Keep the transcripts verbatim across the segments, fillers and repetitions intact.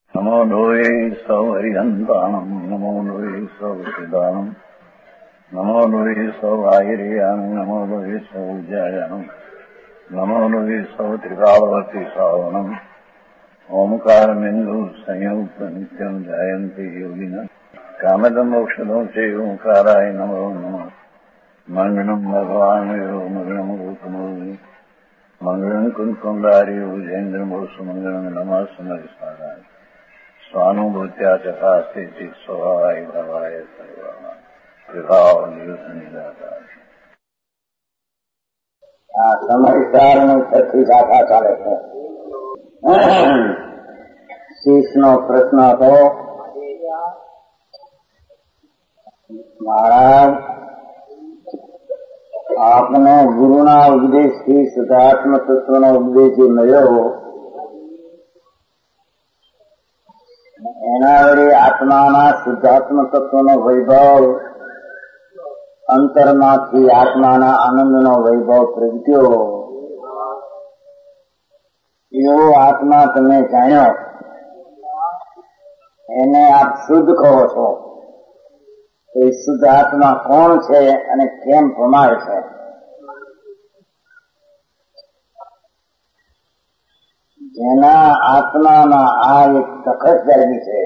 નમો લોહે સૌ હરિહંતાણમ નમો લોહે સૌ સિદાનમ નમો લોહે સૌ આયર્યાણમ નમો લોહે સૌ જયાણમ નમો લોહે સૌ ત્રિકાળવતી સાવનમ ઓમકાર બિંદુ સંયુક્ત નિત્યમ જાયંતી યોગિન કામદમ ઔષધો છે ઓંકારાય નમો નમઃ મંગળમ ભગવાન યો મંગળમ ગૌતમોની મંગળમ કુંકુંડાર્યો જૈન્દ્રમોસુ મંગળમ નમઃ સમરિસ્મરાય સ્વાનુભૂત્યા ચકાસ્તે સ્વભાવાય ભાવાય સર્વમાં વિભાવ નિદાતા. આ સમયસાર નું છઠ્ઠી શાખા ચાલે છે. શીશ નો પ્રશ્ન હતો, મહારાજ આપને ગુરુના ઉપદેશથી શુદ્ધાત્મ તત્વનો ઉપદેશ જે મળ્યો એના વડે આત્માના શુદ્ધાત્મ તત્વનો વૈભવ, અંતરમાંથી આત્માના આનંદનો વૈભવ પ્રગટ્યો. એવો આત્મા તમે જાણ્યો, એને આપ શુદ્ધ કહો છો. તો એ શુદ્ધ આત્મા કોણ છે અને કેમ પ્રમાણે છે? જેના આત્મામાં આ એક સખત જાગી છે,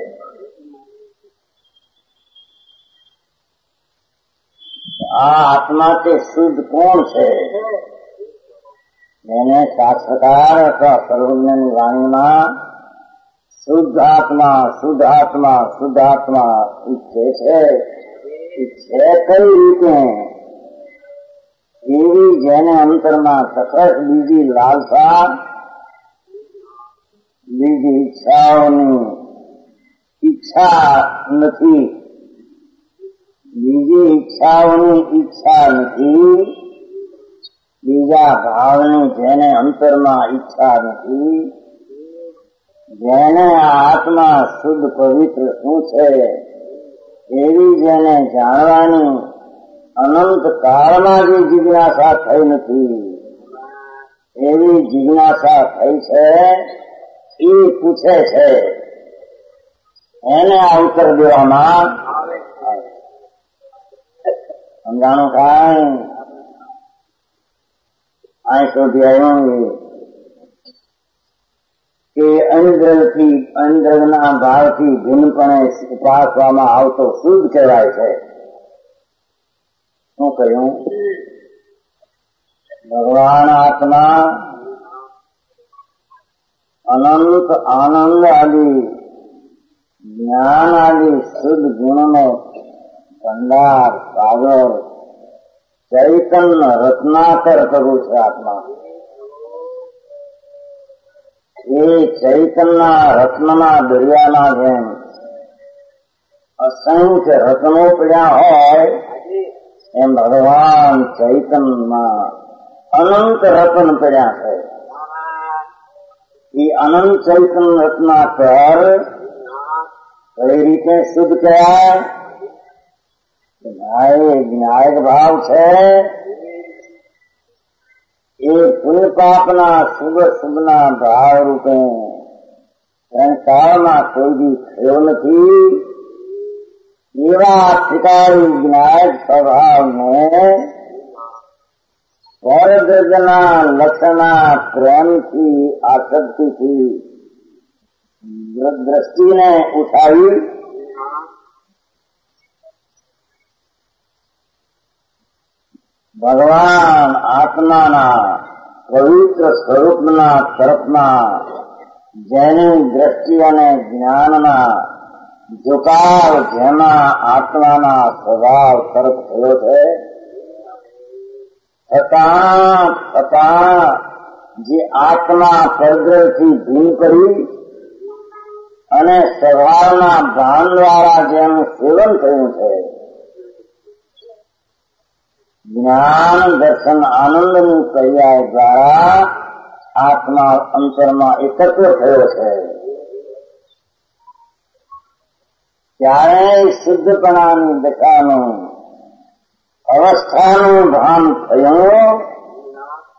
આ આત્મા તે શુદ્ધ કોણ છે? એને શાસ્ત્રકાર અથવા સર્વજ્ઞની વાણીમાં શુદ્ધ આત્મા શુદ્ધ આત્મા શુદ્ધ આત્મા ઈચ્છે છે. છે કઈ રીતે? એવી જેને અંતરમાં સખત બીજી લાલસા, બીજી ઈચ્છાઓની ઈચ્છા નથી, બીજી ઈચ્છાઓની ઈચ્છા નથી, બીજા ભાવની જેને અંતરમાં ઈચ્છા નથી, જેને આ આત્મા શુદ્ધ પવિત્ર શું છે એવી જેને જાણવાની અનંત કાળમાં જે જિજ્ઞાસા થઈ નથી, એવી જિજ્ઞાસા થઈ છે, એ પૂછે છે. એને આ ઉત્તર દેવામાં સમજાણું થાય. અહીં સુધી આવ્યું કે અન્દ્રથી અન્દ્રના ભાવથી ભિન્નપણે ઉપાસવામાં આવતો શુદ્ધ કહેવાય છે. શું કહ્યું? ભગવાન આત્મા અનંત આનંદ આદિ જ્ઞાન આદિ શુદ્ધ ગુણનો ભંડાર સાગર ચૈતન્ય રત્નાકર કરવું છે. આત્મા એ ચૈતનના રત્નના દરિયાના જેમ અસંખ્ય રત્નો પડ્યા હોય એમ ભગવાન ચૈતનમાં અનંત રત્ન પડ્યા છે. એ અનંત ચૈતન રત્નાકર કઈ રીતે શુદ્ધ કહેવાય? જ્ઞાયક ભાવ છે. એ પુણ્ય પાપના શુભ શુભના ભાવ રૂપે સંસારમાં કોઈ બી થયો નથી. એવા ત્રિકાળી જ્ઞાયક સ્વભાવને સ્વર્ગના લક્ષણા પ્રેમથી આસક્તિથી દ્રષ્ટિને ઉઠાવી ભગવાન આત્માના પવિત્ર સ્વરૂપના તરફમાં જેની દ્રષ્ટિ અને જ્ઞાનના ઝુકાવ જેમાં આત્માના સ્વભાવ તરફ થયો છે, છતાં છતાં જે આત્મા પરદ્રવથી ભીન કરી અને સ્વભાવના ભાન દ્વારા જેનું સેવન થયું છે, જ્ઞાન દર્શન આનંદની પર્યાય દ્વારા આત્મા અંતરમાં એકત્ર થયો છે, ત્યારે શુદ્ધપણાની દશાનું અવસ્થાનું ભાન થયું.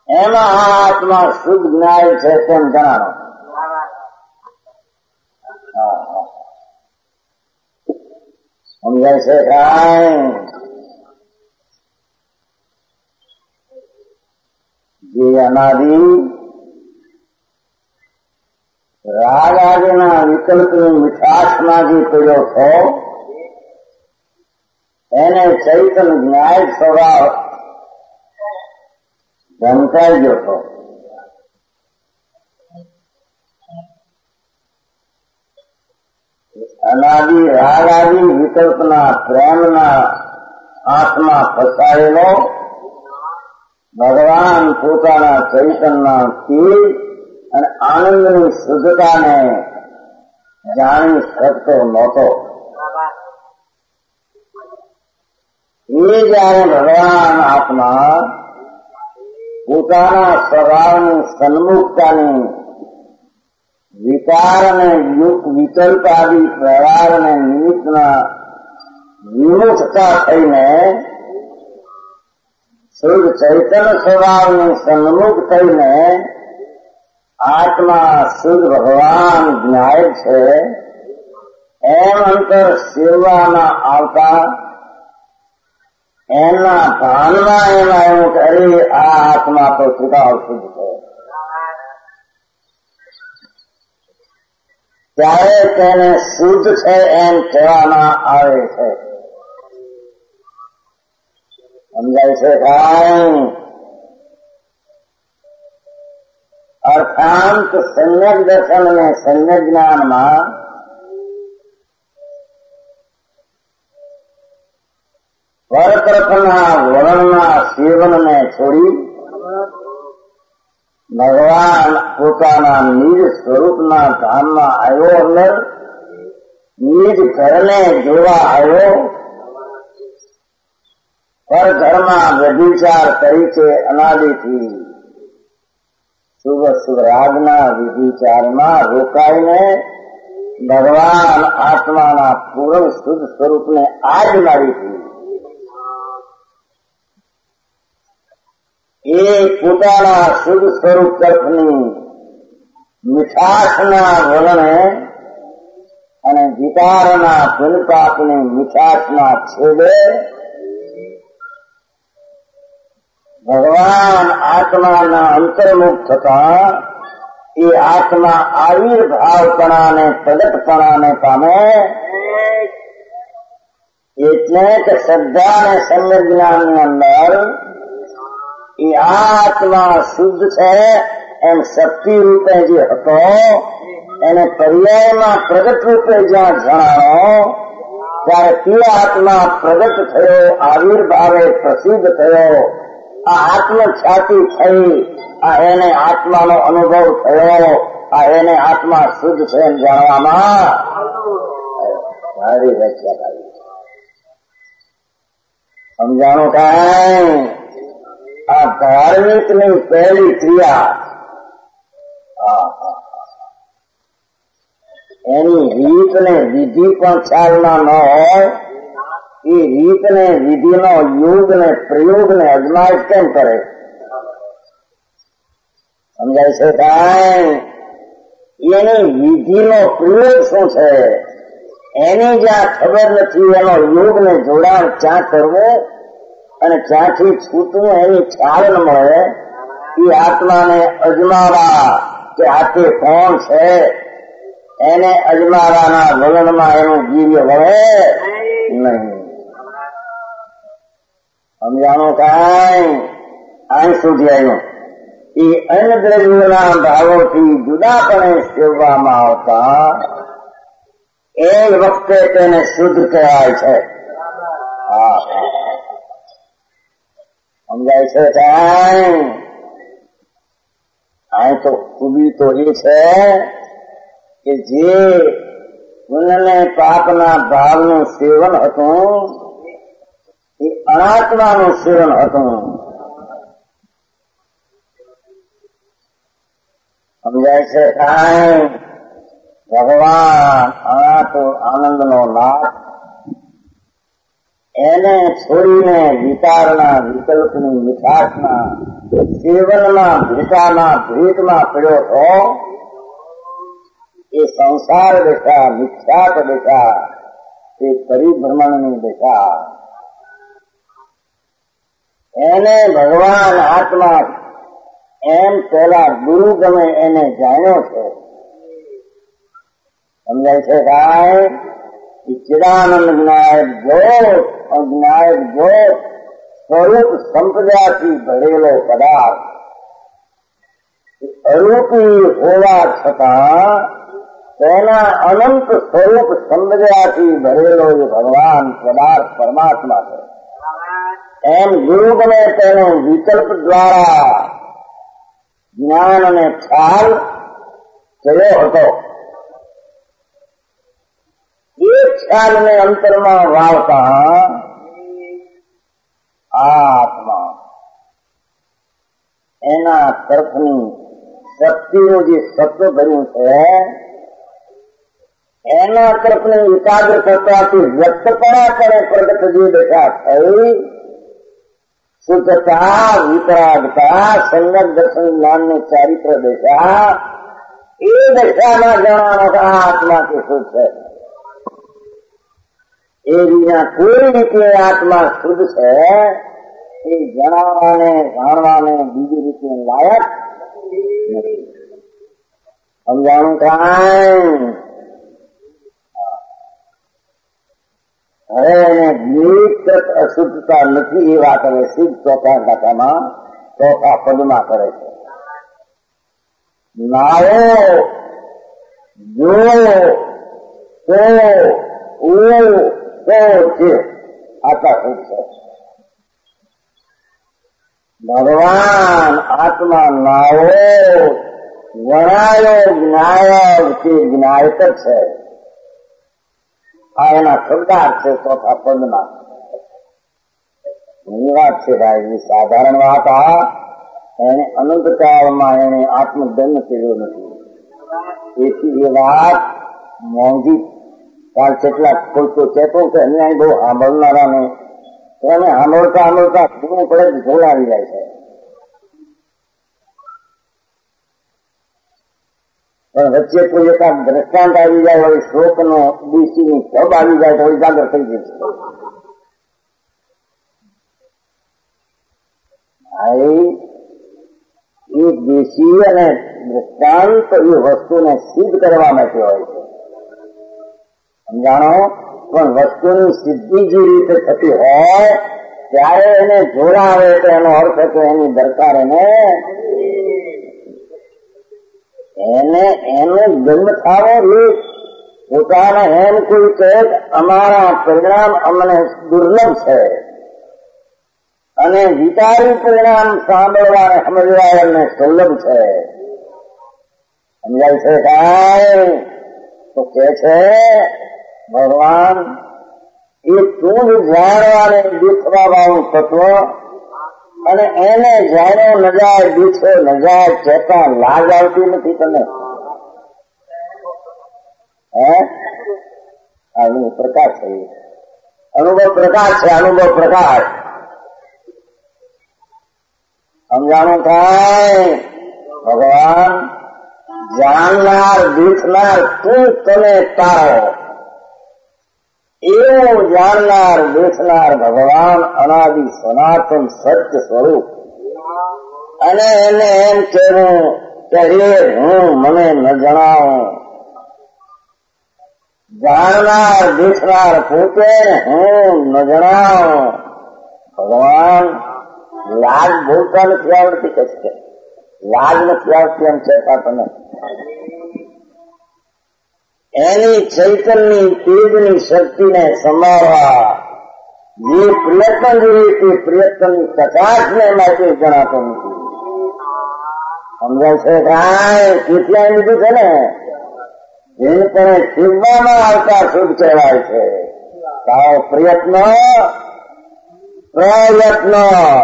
એમાં આ આત્મા શુદ્ધ જ્ઞાય છે તેમ જણાવો. हम जैसे खाएं જે અનાદિ રાગ આદિના વિકલ્પની મીઠાશમાં જે પીડ્યો છો એને ચૈતન ન્યાય સ્વભાવ ઢંકાઈ ગયો હતો. અનાદિ રાગ આદિ વિકલ્પના પ્રેમના આંખમાં ફસાયેલો ભગવાન પોતાના ચૈતનના તેજ અને આનંદની શુદ્ધતાને જાણી શકતો નહોતો. એ જયારે ભગવાન આત્મા પોતાના સ્વભાવની સન્મુખતાની વિકાર અને વિકલ્પ આદિ વ્યવહાર અને નિમિત્તના વિમુખતા થઈને શુદ્ધ ચૈતન્ય સ્વભાવની સન્મુખ થઈને આત્મા શુદ્ધ ભગવાન જ્ઞાય છે એમ અંતર સેવામાં આવતા એમના ભાનમાં એમાં એવું કે અરે આ આત્મા તો સુધાવ શુદ્ધ છે. ત્યારે તેને શુદ્ધ છે એમ કહેવામાં આવે છે. સમજાય છે કાંઈ? અર્થાંત સમ્યક દર્શન અને સમ્યક જ્ઞાનમાં પરતરફના વર્ણના સેવનને છોડી ભગવાન પોતાના નિજ સ્વરૂપના ધામમાં આવ્યો, અંદર નિજ ઘરને જોવા આવ્યો. પર ઘરમાં વ્યભિચાર તરીકે અનાદિથી શુભ શુભ રાગના વ્યભિચારમાં રોકાઈને ભગવાન આત્માના પૂર્ણ શુદ્ધ સ્વરૂપને આજ મારી હતી. એ પોતાના શુદ્ધ સ્વરૂપ તરફની મીઠાશના વલણે અને વિકારના પુનપાકની મીઠાશના છેડે ભગવાન આત્માના અંતર્મુખ થતા એ આત્મા આવિર્ભાવપણાને પ્રગટપણાને પામે. એટલે કે શ્રદ્ધા અને સમ્યક જ્ઞાનની અંદર એ આત્મા શુદ્ધ છે એમ શક્તિ રૂપે જે હતો એને પર્યાયમાં પ્રગટ રૂપે જ્યાં જણાવો ત્યારે તે આત્મા પ્રગટ થયો, આવિર્ભાવે પ્રસિદ્ધ થયો. આ આત્મખ્યાતિ થઈ, આ એને આત્માનો અનુભવ થયો, આ એને આત્મા શુદ્ધ છે એમ જાણવામાં સારી વ્યાખ્યા કરી. સમજાણું કાંઈ? આ ધાર્મિકની પહેલી ક્રિયા એની રીત ને વિધિ પણ ખ્યાલમાં ન હોય, એ રીત ને વિધિનો યોગ ને પ્રયોગ ને અજમાયશ કેમ કરે? સમજાય છે કાંઈ? એની વિધિનો પ્રયોગ શું છે એની જ્યાં ખબર નથી, એનો યોગ ને જોડાણ ક્યાં કરવું અને ક્યાંથી છૂટવું એની ખ્યાલ ન મળે. એ આત્માને અજમાવા કે આ તે કોણ છે એને અજમાવાના વલણમાં એનું વીર્ય વળે નહીં. સમજાણું કાંઈ? અહીં સુધી આવ્યું. એ અન્ય દ્રવ્યોના ભાવોથી જુદાપણે સેવવામાં આવતા એ વખતે તેને શુદ્ધ કહેવાય છે. હા, સમજાય છે કાંઈ? અહીં તો ખૂબી તો એ છે કે જે પુણ્યને પાપના ભાવનું સેવન હતું એ અનાત્માનું સેવન હતું. સમજાય છે કાંઈ? ભગવાન અનાથ આનંદનો નાથ એને છોડીને વિકારના વિકલ્પની મીઠાશના સેવનમાં ભેટાના ભેટમાં પડ્યો હતો. એ સંસાર દશા, મિથ્યાત દશા, એ પરિભ્રમણની દશા. એને ભગવાન આત્મા એમ પેલા ગુરુ ગમે એને જાણ્યો છે. સમજાય છે કાંઈ? ચિદાનંદ જ્ઞાયક જ્યોત, અજ્ઞાયક જ્યોત, સ્વરૂપ સંપદાથી ભરેલો પદાર્થ. અરૂપી હોવા છતાં તેના અનંત સ્વરૂપ સંપદાથી ભરેલો એ ભગવાન પદાર્થ પરમાત્મા છે. એમ ગુરુ ગમે તેનો વિકલ્પ દ્વારા જ્ઞાન અને ખ્યાલ થયો હતો. એ ખ્યાલને અંતરમાં વાવતા આત્મા એના તરફની શક્તિનું જે સત્વ ભર્યું છે એના તરફની એકાગ્ર થતાથી વ્યક્તપણા કરે પ્રગટ જે દશા થઈ, શુદ્ધતા, વિતરાગતા, સંગત દર્શન જ્ઞાનની ચારિત્ર દશા, એ દશામાં જણાનો આત્મા કે શું છે. એ વિના કોઈ રીતે આત્મા શુદ્ધ છે એ જણાવવાને, જાણવાને બીજી રીતે લાયક નથી. સમજાણું કાંઈ? હવે એને નિમિત્ત અશુદ્ધતા નથી એ વાત હવે સિદ્ધ ચોથા ગાથામાં ચોથા પદમાં કરે છે. નાવો જો તો ઓ તો છે આટલા શુદ્ધ છે. ભગવાન આત્મા નાવો, વણાયો, જ્ઞાયક કે જ્ઞાયક છે. આ એના શબ્દાર્થ છે ચોથા પદમાં. એની વાત છે ભાઈ, એ સાધારણ વાત. આ એને અનંતકાળમાં એને આત્મદંડ કર્યો નથી. એથી એ વાત મોંઘી. કાલ કેટલાક કોઈ કહેતો કે અહીંયા બહુ સાંભળનારાને એને સાંભળતા સાંભળતા પૂરું પડે ઢોળ આવી જાય છે. પણ વચ્ચે કોઈ એકાદ દ્રષ્ટાંત આવી જાય હોય, શ્લોકનો ડીસીની ઢબ આવી જાય તો ઉજાગર થઈ જાય છે. એ દેશી અને દ્રષ્ટાંત એ વસ્તુને સિદ્ધ કરવા માટે હોય છે. સમજાણો? પણ વસ્તુની સિદ્ધિ જે રીતે થતી હોય ત્યારે એને જોડાવે તો એનો અર્થ હતો એની દરકાર એને એને એનો જન્મ થાવો એ પોતાને એમ કોઈ કહે અમારા પરિણામ અમને દુર્લભ છે અને વિચારી પરિણામ સાંભળવા અને સમજવા એમને સુલભ છે. સમજાય છે કાંઈ? તો કે છે ભગવાન એ તું જાણવાને દીઠવા વાળું તત્વ અને એને જાણ્યો ન જાય, દીઠો ન જાય, કહેતા લાજ આવતી નથી તને? હે અનુભવ પ્રકાશ છે, અનુભવ પ્રકાશ છે, અનુભવ પ્રકાશ. સમજાણું કાંઈ? ભગવાન જાણનાર, દીઠનાર તું તને તારો એવું જાણનાર, દેખનાર ભગવાન અનાદિ સનાતન સત્ય સ્વરૂપ. અને એને એમ કહેવું કે હે હું મને ન જણાવું. જાણનાર, દેખનાર પોતે હું ન જણાવું. ભગવાન લાજ બોલતા નથી આવડતી કે છે, લાજ નથી આવતી એમ કહેતા તમે. એની ચૈતનની તેજની શક્તિને સંભાળવા જે પ્રયત્ન જોઈએ તે પ્રયત્નની કચાશને માટે જણાતો નથી. સમજાય છે કાંઈ? કેટલાય લીધું છે ને જેને પણ શીખવામાં આવતા શુદ્ધ કહેવાય છે. તારો પ્રયત્ન પ્રયત્ન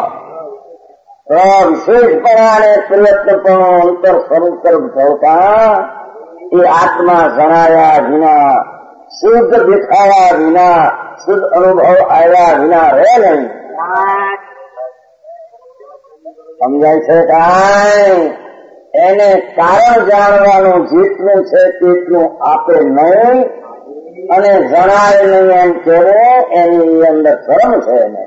વિશેષપણાને પ્રયત્ન પણ અંતર સ્વરૂપ તરફ થતા એ આત્મા જણાયા વિના, શુદ્ધ દેખાયા વિના, શુદ્ધ અનુભવ આવ્યા વિના રહે નહીં. સમજાય છે કાંઈ? એને કારણ જાણવાનું જેટલું છે તેટલું આપે નહીં અને જણાય નહીં એમ કહેવું એની અંદર શરમ છે એને.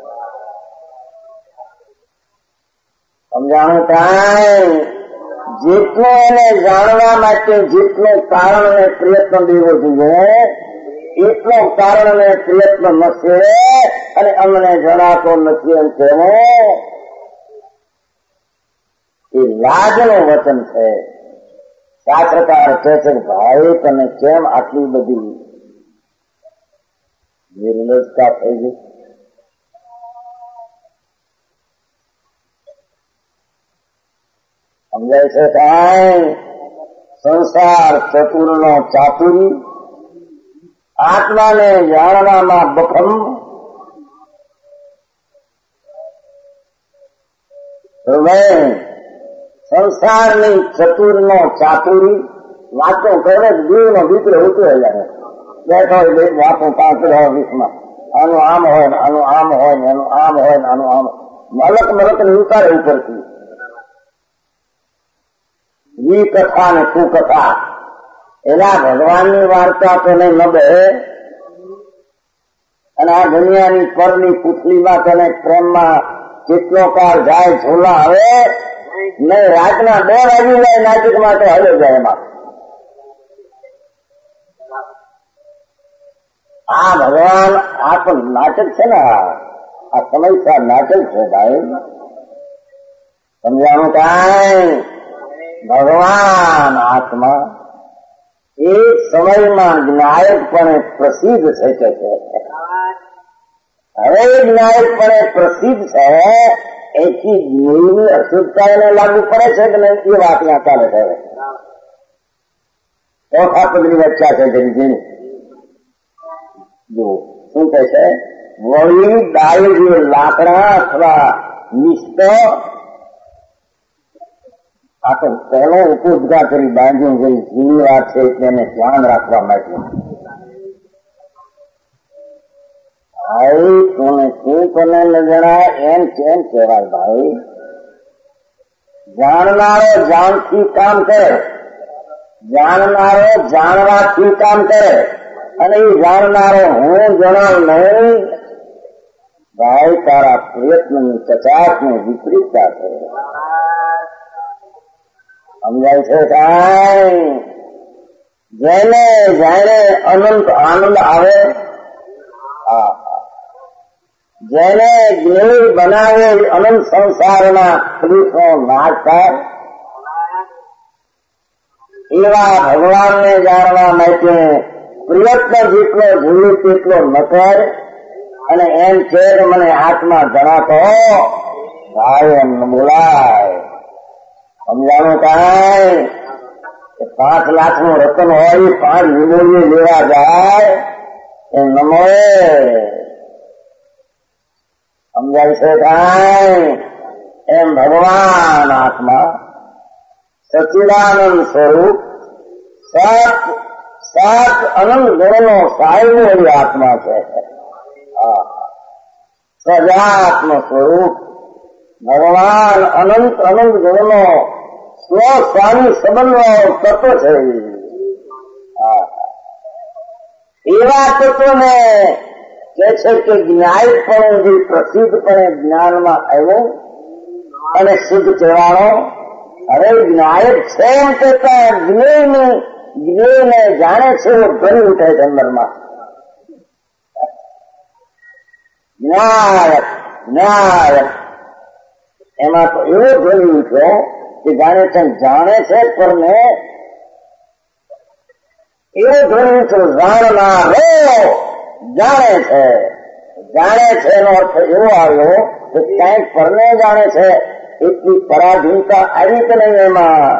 સમજાણું કાંઈ જેટલું એને જાણવા માટે જેટલું કારણ અને પ્રયત્ન દેવો જોઈએ એટલો કારણ અને પ્રયત્ન નથી અને અમને જણાતો નથી એમ કહેવું એ લાજનું વચન છે. શાસ્ત્રકાર કહે છે કે ભાઈ તને કેમ આટલી બધી નિર્લજતા થઈ ગઈ? સમજાય છે કાંઈ? સંસાર ચતુરનો ચાતુરી, આત્માને જાણવામાં બખમ, સંસારની ચતુરનો ચાતુરી વાતો કરે જીવનો દીકરો ઉતરે જાય બેઠો હોય વાતો પાંચ દસ વીસમાં આનું આમ હોય ને આનું આમ હોય ને એનું આમ હોય ને આનું આમ મલક મલક ને ઉતારે ઉપરથી વી કથા ને કુકથા. એના ભગવાનની વાર્તા તો નહીં ન બે અને આ દુનિયાની પરની પૂછલીમાં તને પ્રેમમાં કેટલો કાળ જાય ઝોલા હવે નહીં રાતના બે વાગી જાય નાટક માટે હલે જાય એમાં. આ ભગવાન આ પણ નાટક છે ને, આ સમયસર નાટક છે ભાઈ. સમજાણું કાંઈ? ભગવાન આત્મા એક સમયમાં જ્ઞાયકપણે પ્રસિદ્ધ છે કે છે. હવે જ્ઞાયકપણે પ્રસિદ્ધ છે એથી જ્ઞેયની અશુદ્ધતા એને લાગુ પડે છે કે નહીં એ વાત ત્યાં ચાલે છે. ચોથા પદની વ્યાખ્યા છે જેની જો શું કહે છે? વળી ડાય જે લાકડા અથવા નિષ્ઠ આ તો પહેલો ઉપોદ્ઘાર કરી બાંધ્યું ગઈ જૂની વાત છે એટલે એને ધ્યાન રાખવા માટે. ભાઈ તું શું તને ન જણાય એમ કેમ કહેવાય ભાઈ? જાણનારો જાણથી કામ કરે, જાણનારો જાણવાથી કામ કરે અને એ જાણનારો હું જણાવ નહીં ભાઈ તારા પ્રયત્નની કચાશને વિપરીતતા છે. સમજાય છે કાંઈ? જેને જાણે અનંત આનંદ આવે, હા જેને જ્ઞેય બનાવે અનંત સંસારના ક્લેશો નાશ થાય એવા ભગવાનને જાણવા માટે પ્રયત્ન જેટલો જોઈએ તેટલો ન કર અને એમ છે કે મને આત્મા જણાતો ભાઈ એમ ન બોલાય. સમજાણું કાંઈ? પાંચ લાખ નું રતન હોય પાંચ વિમોલીએ લેવા જાય એમ ન મળે. સમજાય છે કાંઈ? એમ ભગવાન આત્મા સચ્ચિદાનંદ સ્વરૂપ સાત સાત અનંત ગુણનો સાહેબો એવી આત્મા છે. સજાત્મ સ્વરૂપ ભગવાન અનંત અનંત ગુણનો સ્વ સ્વામી સંબંધ તત્વ છે. એવા તત્વને કે છે કે જ્ઞાયકપણે જે પ્રસિદ્ધપણે જ્ઞાનમાં આવ્યો અને સિદ્ધ કહેવાનો. હવે જ્ઞાયક છે એમ કહેતા જ્ઞેયને જ્ઞેયને જાણે છે એવો ધ્વનિ ઉઠે છે અંદરમાં. જ્ઞાયક જ્ઞાયક એમાં તો એવો ધ્વનિ ઉઠ્યો કે જાણે છે જાણે છે પરને એવો ધ્વનિ ઉઠ્યો જાણનારો જાણે છે. જાણે છે એનો અર્થ એવો આવ્યો કે ક્યાંક પરને જાણે છે એટલી પરાધીનતા આવી કે નહીં એમાં.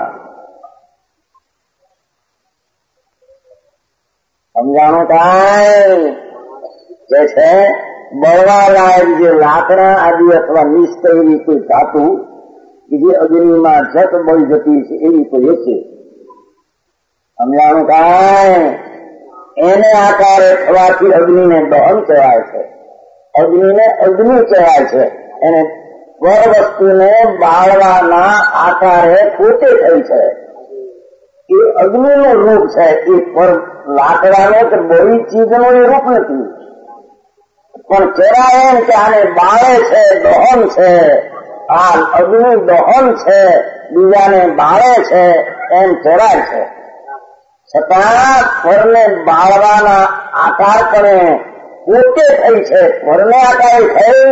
સમજાણું કાંઈ? કે છે બળવા લાયક જે લાકડા આદિ અથવા નિષ્ઠ એવી કોઈ ધાતુ કે જે અગ્નિમાં જત બળી જતી છે એવી કોઈ છે. સમજાણું કાંઈ? એને આકારે થવાથી અગ્નિને દહન કહેવાય છે. અગ્નિને અગ્નિ કહેવાય છે. એને પર વસ્તુને બાળવાના આકારે પોતે થઈ છે. એ અગ્નિનું રૂપ છે. એ પર લાકડાનો કે બળી ચીજનું એ રૂપ નથી. પણ કેરા એમ કે આને બાળે છે, દહન છે, આ અગ્નિ દહન છે, બીજાને બાળે છે, એમ કેરાય છે. છતાં પરને બાળવાના આકાર પણ પોતે થઈ છે. પરને આકારે થઈ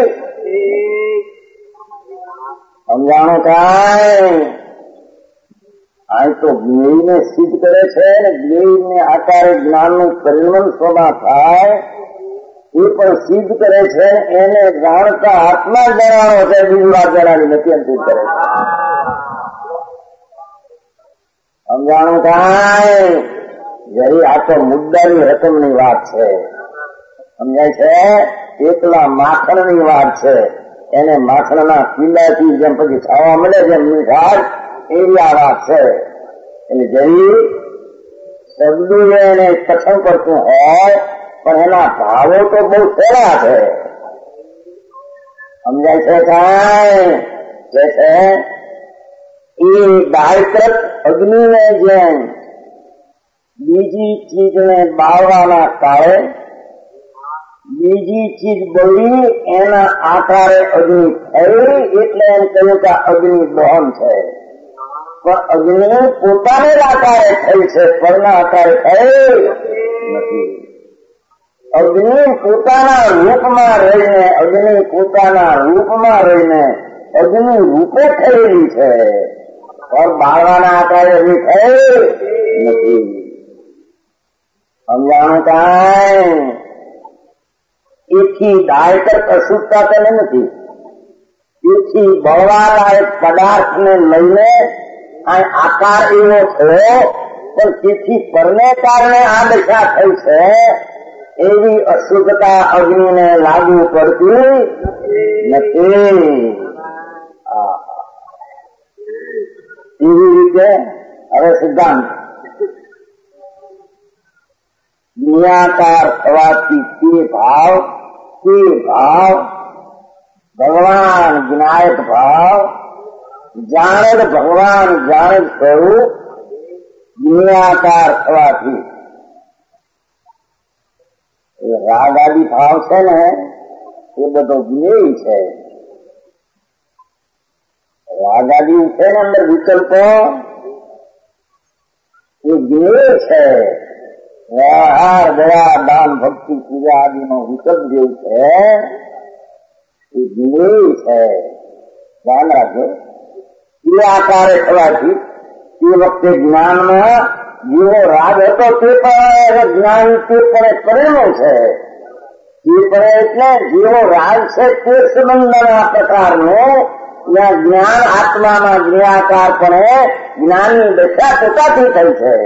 સમજાણું કાંઈ આ તો જ્ઞેયને સિદ્ધ કરે છે ને જ્ઞેયને આકારે જ્ઞાનનું પરિણમન સ્વભાવ થાય એ પણ સિદ્ધ કરે છે. એને જાણતા આત્મા જણાવો છે, બીજી વાત જણાવી નથી. એમ સિદ્ધ કરે છે. સમજાણું કાંઈ જરી આ તો મુદ્દાની રકમની વાત છે. સમજાય છે. એકલા માખણની વાત છે. એને માખણના કિલ્લાથી જેમ પછી ખાવા મળે છે મીઠાશ એવી આ વાત છે. એટલે જરી શબ્દો એને કથન કરતું હોય પણ એના ભાવો તો બહુ સહેલા છે. સમજાય છે કાંઈ જે છે એ દાયકૃત અગ્નિને જેમ બીજી ચીજને બાળવાના કાળે બીજી ચીજ બળી એના આકારે અગ્નિ થઈ એટલે એમ કહ્યું કે અગ્નિ દહન છે. પણ અગ્નિ પોતાને જ આકારે થઈ છે, પરના આકારે થઈ નથી. અગ્નિ પોતાના રૂપમાં રહીને અગ્નિ પોતાના રૂપમાં રહીને અગ્નિ રૂપે થયેલી છે, પણ બાળવાના આકારે અગ્નિ થઈ નથી. સમજાણું કાંઈ એથી દાયકર અશુદ્ધતા તેને નથી. એથી બળવાના એક પદાર્થને લઈને આ આકાર એવો થયો પણ તેથી પરને કારણે આ દશા થઈ છે એવી અશુદ્ધતા અગ્નિને લાગુ પડતી નથી. એવી રીતે હવે સિદ્ધાંત નિયાકાર થવાથી તે ભાવ તે ભાવ ભગવાન જ્ઞાયક ભાવ જાણક ભગવાન જાણક સ્વરૂપ નિયાકાર થવાથી એ રાગ આદિ ભાવ છે ને એ બધો જ્ઞેય છે. રાગ આદિ છે ને અંદર વિકલ્પો એ જ્ઞેય છે. વ્યવહાર દયા દાન ભક્તિ પૂજા આદિનો વિકલ્પ જેવું છે એ જ્ઞેય છે. ધ્યાન રાખજો. એ આકારે થવાથી તે વખતે જ્ઞાનમાં જેવો રાગ હતો તે પણ જ્ઞાન તે પણ કરેલો છે. તે પણ એટલે જેવો રાગ છે તે સંબંધના પ્રકારનો ત્યાં જ્ઞાન આત્મામાં જ્ઞાકાર પણ જ્ઞાનની દશા પોતાથી થઈ છે.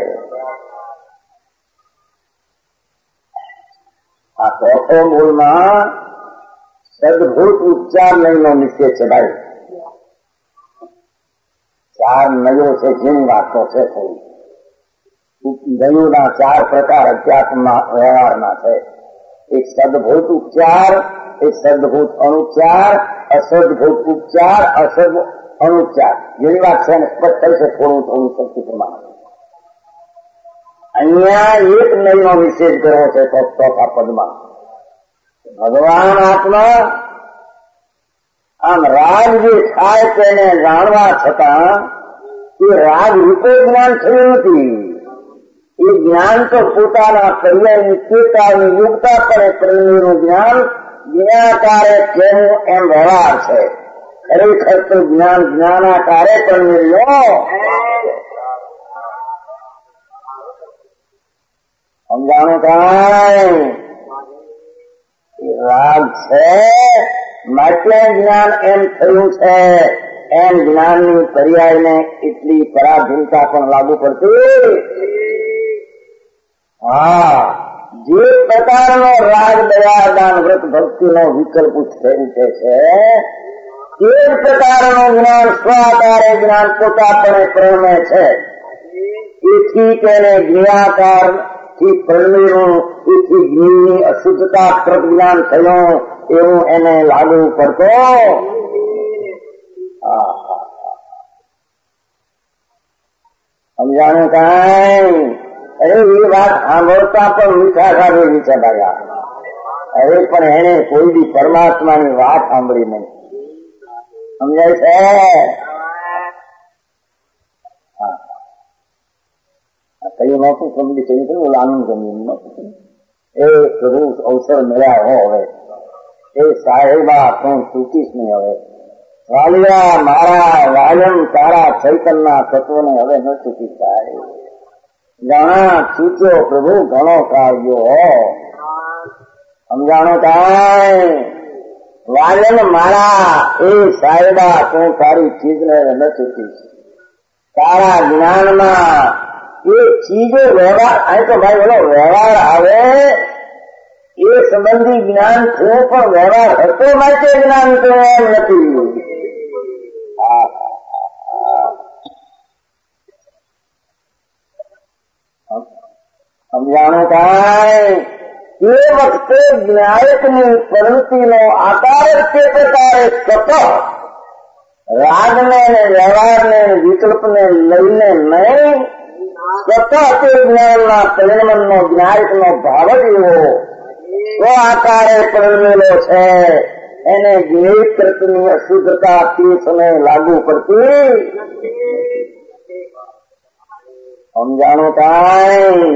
આ ચોથો મૂળમાં સદભૂત ઉપચાર નયનો નિશ્ચય છે. ભાઈ ચાર નયો છે જેની વાતો છે થોડી નયોના ચાર પ્રકાર અધ્યાત્મના વ્યવહારના છે. એક સદભૂત ઉપચાર, એક સદભૂત અનુચ્ચાર, અસદભૂત ઉપચાર, અસદ અનુચ્ચાર જેની વાત છે ને સ્પષ્ટ થઈ છે થોડું થોડું શક્તિ પ્રમાણે. અહીંયા એક નયનો વિશેષ કર્યો છે ચોથા પદમાં. ભગવાન આત્મા આમ રાગ જે થાય તેને જાણવા છતાં એ રાગ રૂપે જ્ઞાન થયું નથી. એ જ્ઞાન તો પોતાના પર્યાયની ચેતાની યુક્તા પર પરિણ્યું જ્ઞાન જ્ઞાકારે કહેવું એમ વ્યવહાર છે. ખરેખર તો જ્ઞાન જ્ઞાનાકારે પરિણ્યો. સમજાણું કાંઈ રાગ છે માટે જ્ઞાન એમ થયું છે એમ જ્ઞાનની પર્યાયને એટલી પરાધીનતા પણ લાગુ પડતી. હા, જે પ્રકારનો રાગ દયા દાન વ્રત ભક્તિનો વિકલ્પ ઉઠે છે તે જ પ્રકારનું જ્ઞાન સ્વાકારે જ્ઞાન પોતાપણે પ્રેમે છે. તેથી તેને જ્ઞાકાર થી પ્રણવીનું એથી જ્ઞની અશુદ્ધતા પ્રજ્ઞાન થયું એવું એને લાગુ પડતો સમજાણું કાંઈ? અરે એ વાત સાંભળતા પણ મીઠા ખાધે છે ભાઈ. અરે પણ એને કોઈ બી પરમાત્માની વાત સાંભળી નહીં. સમજાય છે? કઈ નહોતું સમજી કહ્યું છે આનંદ ગમ્યું નતું. એ પ્રભુ અવસર મળ્યા હો હવે એ સાહેબા તું ચૂકીશ નહીં. હવે વાલિયા મારા વાલમ તારા ચૈતનના તત્વને હવે ન ચૂકી થાય. જાણા ચૂક્યો પ્રભુ ઘણો કાઢ્યો હો. સમજાણો કાંઈ? વાલન મારા એ સાહેબા તું તારી ચીજને ન ચૂકીશ. તારા જ્ઞાનમાં એ ચીજો વ્યવહાર આ તો ભાઈ બોલો વ્યવહાર આવે એ સંબંધી જ્ઞાન થયું પણ વ્યવહાર હતો માટે જ્ઞાન તો એમ નથી. સમજાણું કાંઈ? એ વખતે જ્ઞાયકની પ્રવૃત્તિનો આકાર તે પ્રકારે સતત રાગને વ્યવહારને વિકલ્પને લઈને નહીં સતત તે જ્ઞાનના પરિણમનનો જ્ઞાયકનો ભાવ જ એવો તો આકારે પરિણમેલો છે. એને જ્ઞેય કૃતની અશુદ્ધતા તે સમયે લાગુ પડતી. સમજાણું કાંઈ?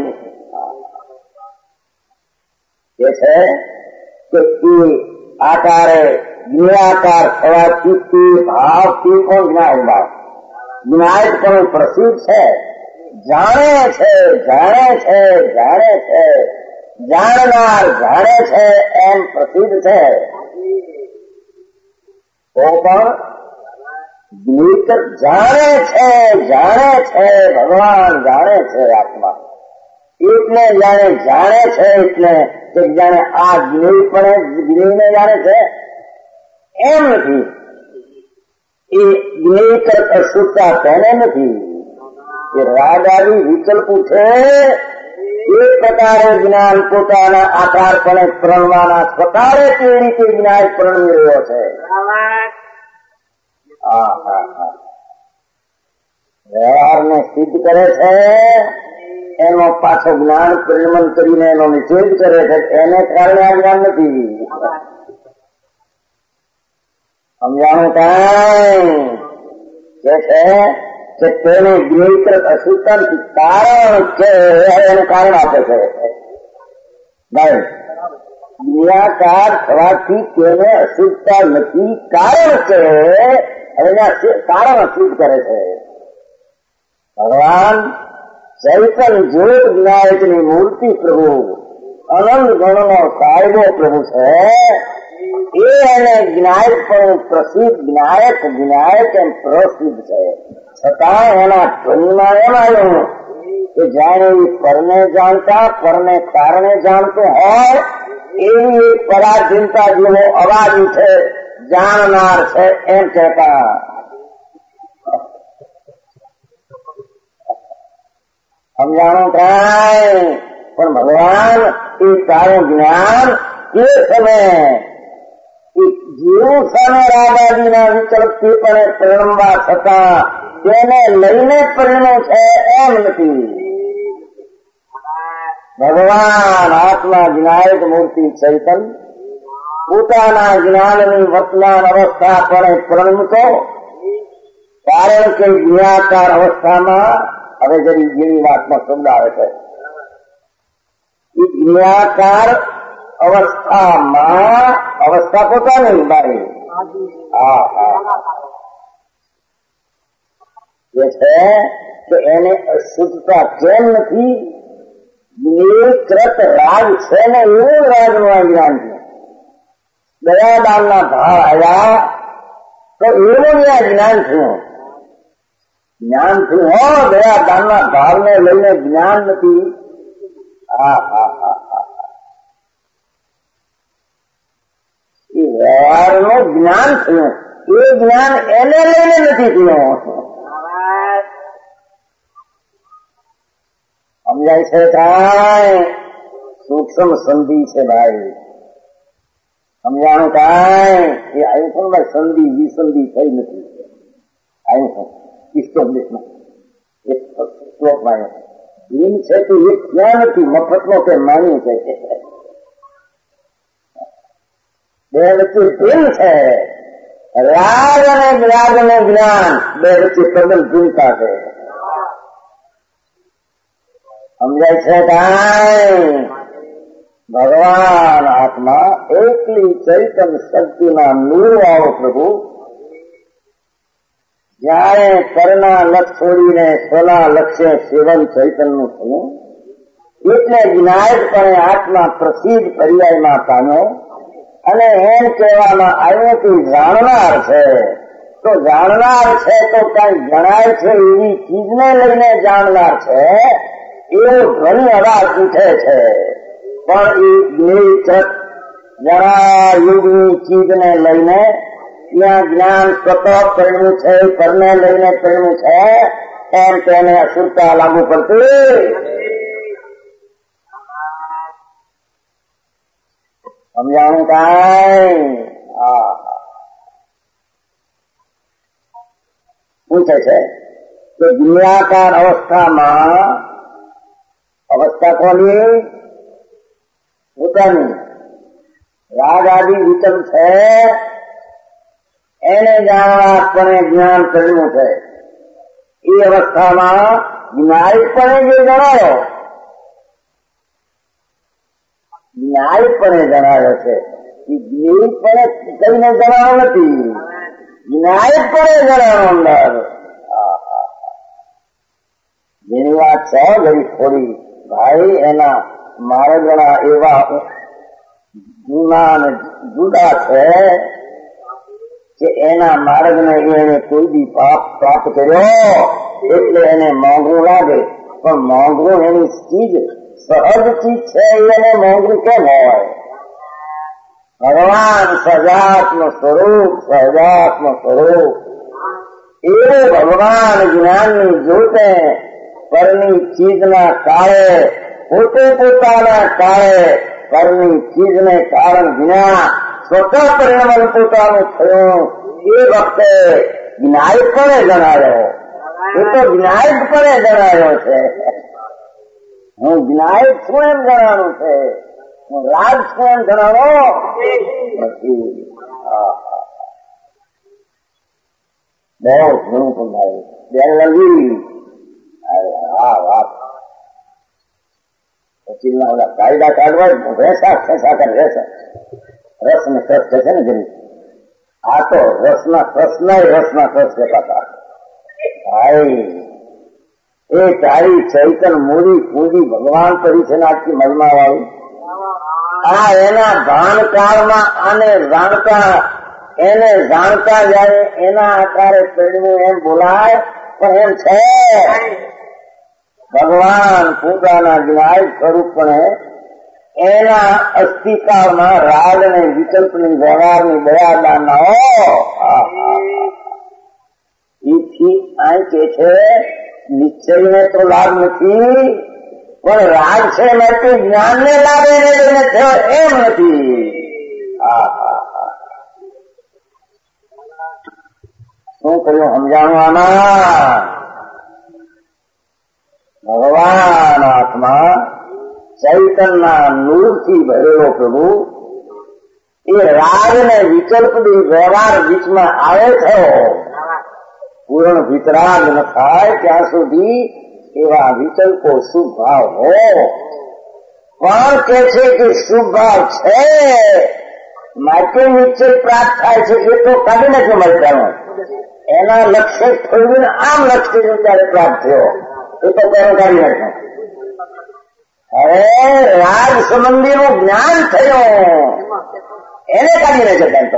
કે છે કે એ આકારે જ્ઞાકાર થવાથી તે ભાવથી પણ જ્ઞાયક ભાવ જ્ઞાયક પણ પ્રસિદ્ધ છે. જાણે છે જાણે છે જાણે છે જાણનાર જાણે છે એમ પ્રસિદ્ધ છે. તો પણ જ્ઞેય જાણે છે જાણે છે ભગવાન જાણે છે આત્મા એટલે જાણે જાણે છે એટલે કે જાણે આ જ્ઞેય પણ જ્ઞેયને જાણે છે એમ નથી. એ જ્ઞેય કરતા અશુદ્ધતા તેને નથી. એ રાગ આદિ વિકલ્પ છે એ પ્રકારે જ્ઞાન પોતાના આકારપણે પ્રણવાના સ્વકારે તે રીતે જ્ઞાન પ્રણવી રહ્યો છે. હા હા હા વ્યવહારને સિદ્ધ કરે છે એનો પાછો જ્ઞાન પરિણમન કરીને એનો નિષેધ કરે છે. એને કારણે આ જ્ઞાન નથી. સમજાણું કાંઈ? જે છે કે તેને જ્ઞેયકૃત અશુદ્ધતાનું કારણ છે એનું કારણ આપે છે. ભાઈ જ્ઞાકાર થવાથી તેને અશુદ્ધતા નથી કારણ છે. એના કારણ અશુદ્ધ કરે છે. ભગવાન ચૈતન જ્યોત જ્ઞાયકની મૂર્તિ પ્રભુ અનંત ગણનો સાહેબો પ્રભુ છે. એ એને જ્ઞાયક પણ પ્રસિદ્ધ જ્ઞાયક જ્ઞાયક એમ પ્રસિદ્ધ છે. છતાં એના ધ્વનિમાં એમ આવ્યું કે જાણે એ પરને જાણતા પરને કારણે જાણતો હોય એવી એક પરાધીનતા જેવો અવાજ છે. જાણનાર છે એમ કહેતા. સમજાણું કાંઈ? પણ ભગવાન એ તારું જ્ઞાન એ સમયે જેવું સામે રાગાદીના વિકલ્પથી પણ પરિણમવા છતાં તેને લઈને પરિણમ છે એમ નથી. ભગવાન આત્મા જ્ઞાયક મૂર્તિ ચૈતન પોતાના જ્ઞાનની વર્તમાન અવસ્થા પણ પરિણમતો કારણ કે જ્ઞાકાર અવસ્થામાં હવે જરી જેની વાતમાં શબ્દ આવે છે એ જ્ઞાકાર અવસ્થામાં અવસ્થા પોતાની બારી હા હા જે છે કે એને અશુદ્ધતા કેમ નથી? જ્ઞેયકૃત રાગ છે ને એવું રાગનું આ જ્ઞાન છે. દયાદાનના ભાવ આવ્યા તો એવું જ આ જ્ઞાન થયું. જ્ઞાન થયું હો દયાદાનના ભાવને લઈને જ્ઞાન નથી. હા હા હા હા એ વ્યવહારનું જ્ઞાન થયું. એ જ્ઞાન એને લઈને નથી થયું. સમજાય છે કાંઈ? સૂક્ષ્મ સંધિ છે ભાઈ. સમજાણું કાંઈ? એ આવ્યું છે ભાઈ સંધિ વિસંધિ થઈ નથી આવ્યું છે ઇસ્ટોબ્લિશમાં. એક શ્લોકમાં લીન છે તે એક ક્યાં નથી, મફતનો તે માની છે. બે વચ્ચે પ્રેમ છે, રાગ અને રાગ અને જ્ઞાન બે વચ્ચે તદ્દન ભૂલતા છે. સમજાય છે કાંઈ? ભગવાન આત્મા એકલી ચૈતન્ય શક્તિના નૂર વાળો પ્રભુ જ્યારે કરના લક્ષ છોડીને સોના લક્ષ્ય સેવન ચૈતન્યનું થયું એટલે વિનાયકપણે આત્મા પ્રસિદ્ધ પર્યાયમાં પામ્યો અને એમ કહેવામાં આવ્યું કે જાણનાર છે. તો જાણનાર છે તો કઈ જણાય છે એવી ચીજને લઈને જાણનાર છે એવો ધ્વનિ અવાજ ઉઠે છે. પણ એ જ્ઞેય જરા યુગની ચીજને લઈને ત્યાં જ્ઞાન સ્વતઃ પરિણ્યું છે, પરને લઈને પરિણ્યું છે, એમ તેને અસુરતા લાગુ પડતી. સમજાણું કાંઈ? હા, પૂછે છે કે દુનિયાકાર અવસ્થામાં અવસ્થા કોની? પોતાની રાગ આદિ વિચલ છે એને જાણવાપણે જ્ઞાન કર્યું છે. એ અવસ્થામાં ન્યાયપણે જે જણાયો ન્યાયપણે જણાયો છે એ જ્ઞેયપણે કઈને જણાવો નથી, ન્યાયપણે જણાવો અંદર. જેની વાત છે ઘડી થોડી ભાઈ એના માર્ગના એવા જૂના અને જુદા છે કે એના માર્ગને એને કોઈ બી પાપ પ્રાપ્ત કર્યો એટલે એને મોંઘું લાગે. પણ મોંઘું એની ચીજ સહજ ચીજ છે એને મોંઘું કેમ હોય? ભગવાન સહજાત્મ સ્વરૂપ સહજાત્મ સ્વરૂપ એવું ભગવાન જ્ઞાનની જોતે પરની ચીજના કાળે પોતે પોતાના કાળે પરની ચીજને કારણ વિના સ્વતઃ પરિણામ પોતાનું થયું એ વખતે વિનાયકપણે જણાયો. એ તો વિનાયકપણે જણાયો છે. હું વિનાયક છું એમ જણાવું છે, હું રાજ છું એમ જણાવો નથી. બહુ ઘણું સમજાયું બેન લગી. હા વાત પછી ના ઓલા કાયદા કાઢવા રેસા ખેસા કરે રેસા રસ ને કસ કે છે ને જરી આ તો રસના કસના રસના કસ કહેતા ભાઈ. એ તારી ચૈતન મૂડી પૂંજી ભગવાન કરી છે ને આખી મહિમા વાળી. આ એના ભાનકાળમાં આને જાણતા એને જાણતા જાય એના આકારે ચડવું એમ બોલાય. પણ એમ છે ભગવાન પોતાના જ્ઞાન સ્વરૂપણે એના અસ્થિકાળમાં રાગ અને વિકલ્પની વ્યવહારની દયાદાન ન એથી આ કે છે નિશ્ચયને તો લાભ નથી પણ રાગ છે માટે જ્ઞાનને લાભ એને લઈને થયો એમ નથી. શું કહ્યું સમજાણું આમાં? ભગવાન આત્મા ચૈતનના નૂરથી ભરેલો પ્રભુ એ રાગ ને વિકલ્પની વ્યવહાર બીચમાં આવે થયો. પૂર્ણ વિતરાગ ન થાય ત્યાં સુધી એવા વિકલ્પો શુભ ભાવ હો. પણ કે છે કે શુભ ભાવ છે માટે નિશ્ચય પ્રાપ્ત થાય છે એ તો કાઢી નથી મળતા. એના લક્ષ્ય થોડું આમ લક્ષ્ય ત્યારે પ્રાપ્ત થયો એ તો તેનો કાઢી નાખ્યો. હવે રાગ સંબંધીનું જ્ઞાન થયું એને કાઢી નાખે તો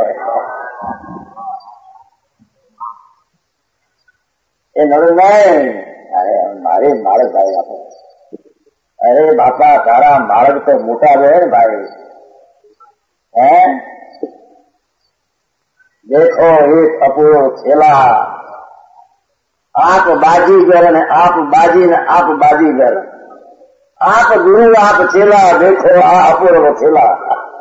એ નડું નહીં. અરે મારે માળક ભાઈ આપો. અરે બાપા તારા માળક તો મોટા રહે ને ભાઈ. હે દેખો એક અપૂરો છેલા આપ બાજીગર ને આપ બાજી ને આપ બાજીગર આપ ગુરુ આપ છેલા દેખો આ અપૂર્વ છેલા.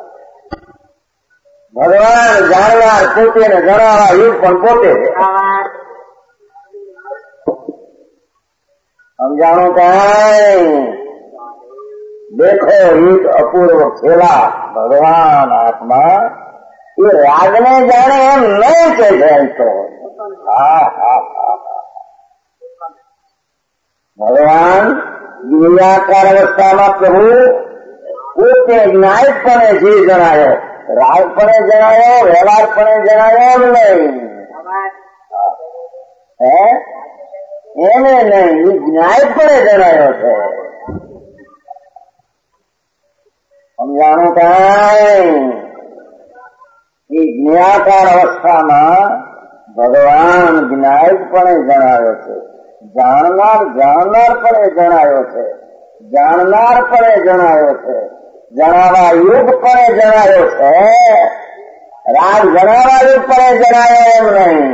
ભગવાન જાણનાર પોતે ને જણાવવા યુગ પણ પોતે. સમજાણું કાંઈ? દેખો એક અપૂર્વ ખેલા ભગવાન આત્મા એ રાગને જાણે એમ નહીં કે છે. તો હા હા હા ભગવાન નિરાકાર અવસ્થામાં પ્રભુ પોતે ન્યાયપણે જે જણાયો, રાગપણે જણાયો, વ્યવહારપણે જણાયો એમ નહીં. હે એને નહીં, ન્યાયપણે જણાયો છે. સમજાણું કાંઈ? એ જ્ઞાકાર અવસ્થામાં ભગવાન જ્ઞાયકપણે જણાયો છે, જાણનાર જાણનારપણે જણાયો છે, જાણનારપણે જણાયો છે, જણાવા યુગપણે જણાયો છે. રાગ જણાવા યુગપણે જણાયો એમ નહીં.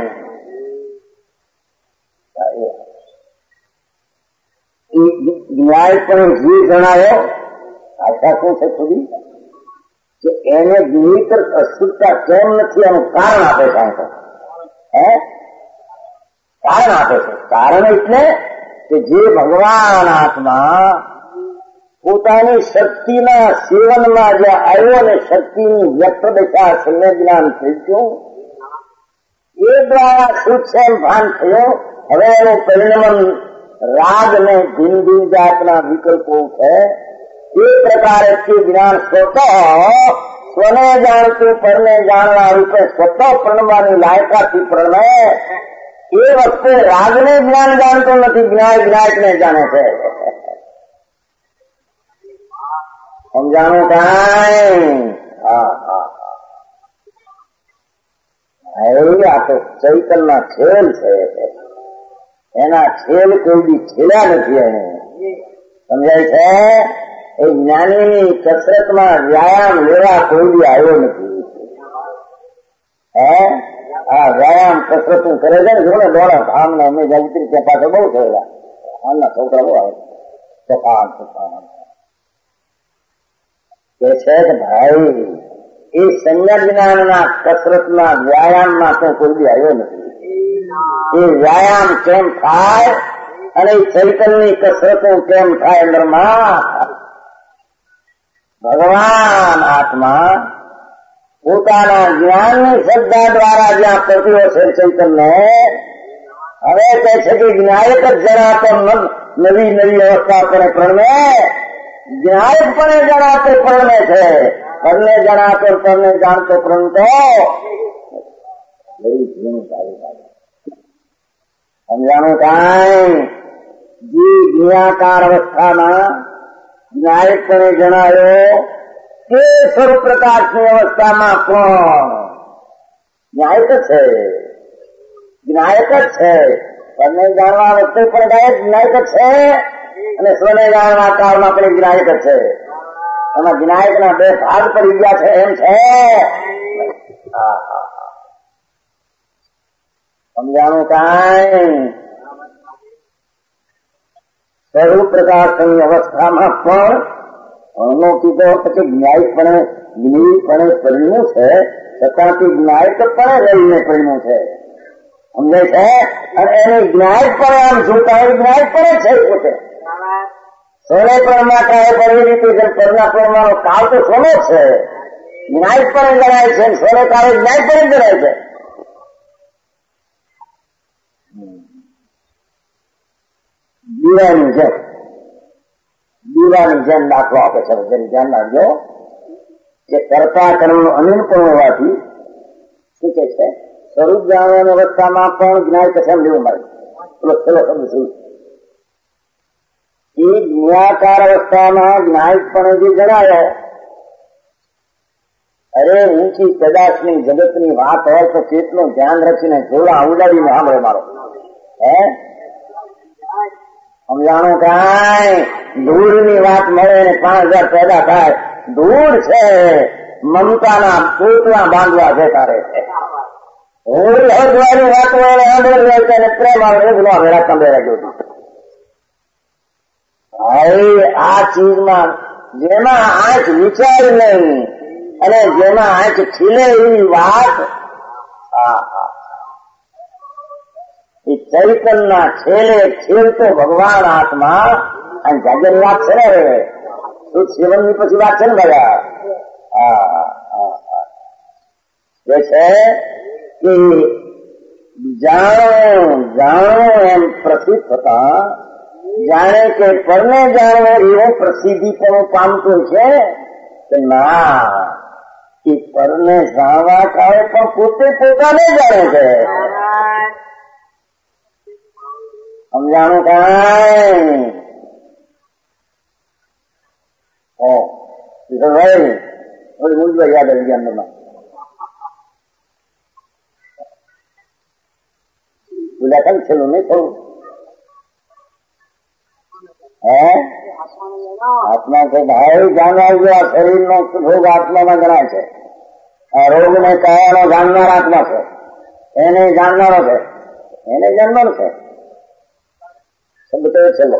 ન્યાયપણે જે જણાયો આશા શું છે થોડી કે એને નિમિત્ત અશુદ્ધતા કેમ નથી એનું કારણ આપે છે. હે કારણ આપે છે. કારણ એટલે કે જે ભગવાન આત્મા પોતાની શક્તિના સેવનમાં જે આવ્યો ને શક્તિની વ્યક્ત દશા સમ્યક જ્ઞાન થઈ ગયું, એ દ્વારા શું છે એમ ભાન થયો. હવે એનું પરિણમન રાગ ને ભિન્ન ભિન્ન જાતના વિકલ્પો છે. એ પ્રકારે તે જ્ઞાન સ્વતઃ સ્વને જાણતું પરને જાણવા રૂપે સ્વતઃ પ્રણવાની લાયકાથી પ્રણમે. એ વખતે રાગને જ્ઞાન જાણતો નથી, જ્ઞાય જ્ઞાયકને જાણે છે. સમજાણું કાંઈ? હા હા હા આ તો ચૈતનના ખેલ છે. એના ખેલ કોઈ બી ખેલ્યા નથી. એને સમજાય છે? એ જ્ઞાનીની કસરતમાં વ્યાયામ લેવા કોઈ બી આવ્યો નથી. હે આ વ્યાયામ કસરતું કરે છે ને, જોડે દોડા ભામ ને અમે જ્યાં ઉતરી ત્યાં પાછળ બહુ થયેલા. આમના છોકરા બહુ આવે તોફાન તોફાન કે છે કે ભાઈ એ સંજ્ઞા જ્ઞાનના કસરતના વ્યાયામમાં તો કોઈ બી આવ્યો નથી. એ વ્યાયામ કેમ થાય અને ચૈતનની કસરતો કેમ થાય અંદરમાં? ભગવાન આત્મા પોતાના જ્ઞાનની શ્રદ્ધા દ્વારા જ્યાં પ્રતિઓ છે ચૈતન્ય, હવે કહે છે કે જ્ઞાયક જ જણાતો નવી નવી અવસ્થા પર પ્રણમે. જ્ઞાયકપણે જણાતો પ્રણમે છે, પરને જણાતો પરને જાણતો પ્રણતો સમજાણું કાંઈ? જે જ્ઞાકાર અવસ્થામાં જ્ઞાયકપણે જણાયો તે સ્વરૂપ પ્રકાશની અવસ્થામાં કોણ જ્ઞાયક છે? જ્ઞાયક જ છે. પરને જાણવા વખતે પણ ગાયક જ્ઞાયક છે અને સ્વને જાણવા કાળમાં પણ જ્ઞાયક છે. એમાં જ્ઞાયકના બે ભાગ પડી ગયા છે એમ છે. સમજાણું કાંઈ? સ્વરૂપ પ્રકાશની અવસ્થામાં પણ અણનો કીધો પછી જ્ઞાયકપણે જ્ઞેયપણે પરિણ્યું છે, છતાંથી જ્ઞાયકપણે રહીને પરિણ્યું છે. સમજાય છે? અને એને જ્ઞાયકપણે આમ જોતા હોય જ્ઞાયકપણે છે પોતે. સોને પરમાં કાય પડવી રીતે પરના પરમાનો કાળ તો સોનો છે, જ્ઞાયકપણે ગણાય છે. સોને કાળે જ્ઞાયકપણે ગણાય છે. દીવાની જેમ દીવાની જેમ દાખલો આપે છે. જેમ ધ્યાન રાખજો કે કરતા કર્મનું અનિલપણ હોવાથી શું કે છે? સ્વરૂપ જાણવાની અવસ્થામાં પણ જ્ઞાય કશે લેવું મળે. પેલો છેલ્લો શબ્દ શું? એ જ્ઞાકાર અવસ્થામાં જ્ઞાયકપણે જે જણાયો, અરે ઊંચી કદાચની જગતની વાત હોય તો કેટલું ધ્યાન રાખીને જોડા ઉડાડીને સાંભળે મારો. હે સમજાણું કાંઈ? ધૂળની વાત મળે ને પાંચ હજાર પેદા થાય. ધૂળ છે મમતાના પોતના બાંધવા જતા રહે છે. હોળી હળદવાની વાત હોય આંધળ છે ને પ્રેમ આવે ગુનો વેરા કંબેરા જોતું. ભાઈ આ ચીજમાં જેમાં આંખ વિચાર નહીં અને જેમાં આંખ ખીલે એવી વાત, એ ચૈતનના છેલ્લે છેલ તો ભગવાન આત્મા અને જાગ્યાની વાત છે ને એ સેવનની પછી વાત છે ને ભાઈ જે છે કે જાણો જાણો એમ પ્રસિદ્ધ થતા જાણે કે પરને જાણવો એવો પ્રસિદ્ધિ પણ પામતું છે કે ના એ પરને જાણવા કાળે પણ પોતે પોતાને જાણે છે. સમજાણું કાંઈ ઓ ભાઈ થોડી મૂંઝવણ યાદ આવી ગયા અંદરમાં ઉલ્લેખન છેલ્લું નહીં થોડું હે આત્મા છે ભાઈ જાણવા ગયો શરીરનો ભોગ આત્મામાં ગણાય છે. આ રોગ ને કયાનો જાણનાર આત્મા છે, એને જાણનારો છે, એને જાણનારો છે. શબ્દ કયો છેલ્લો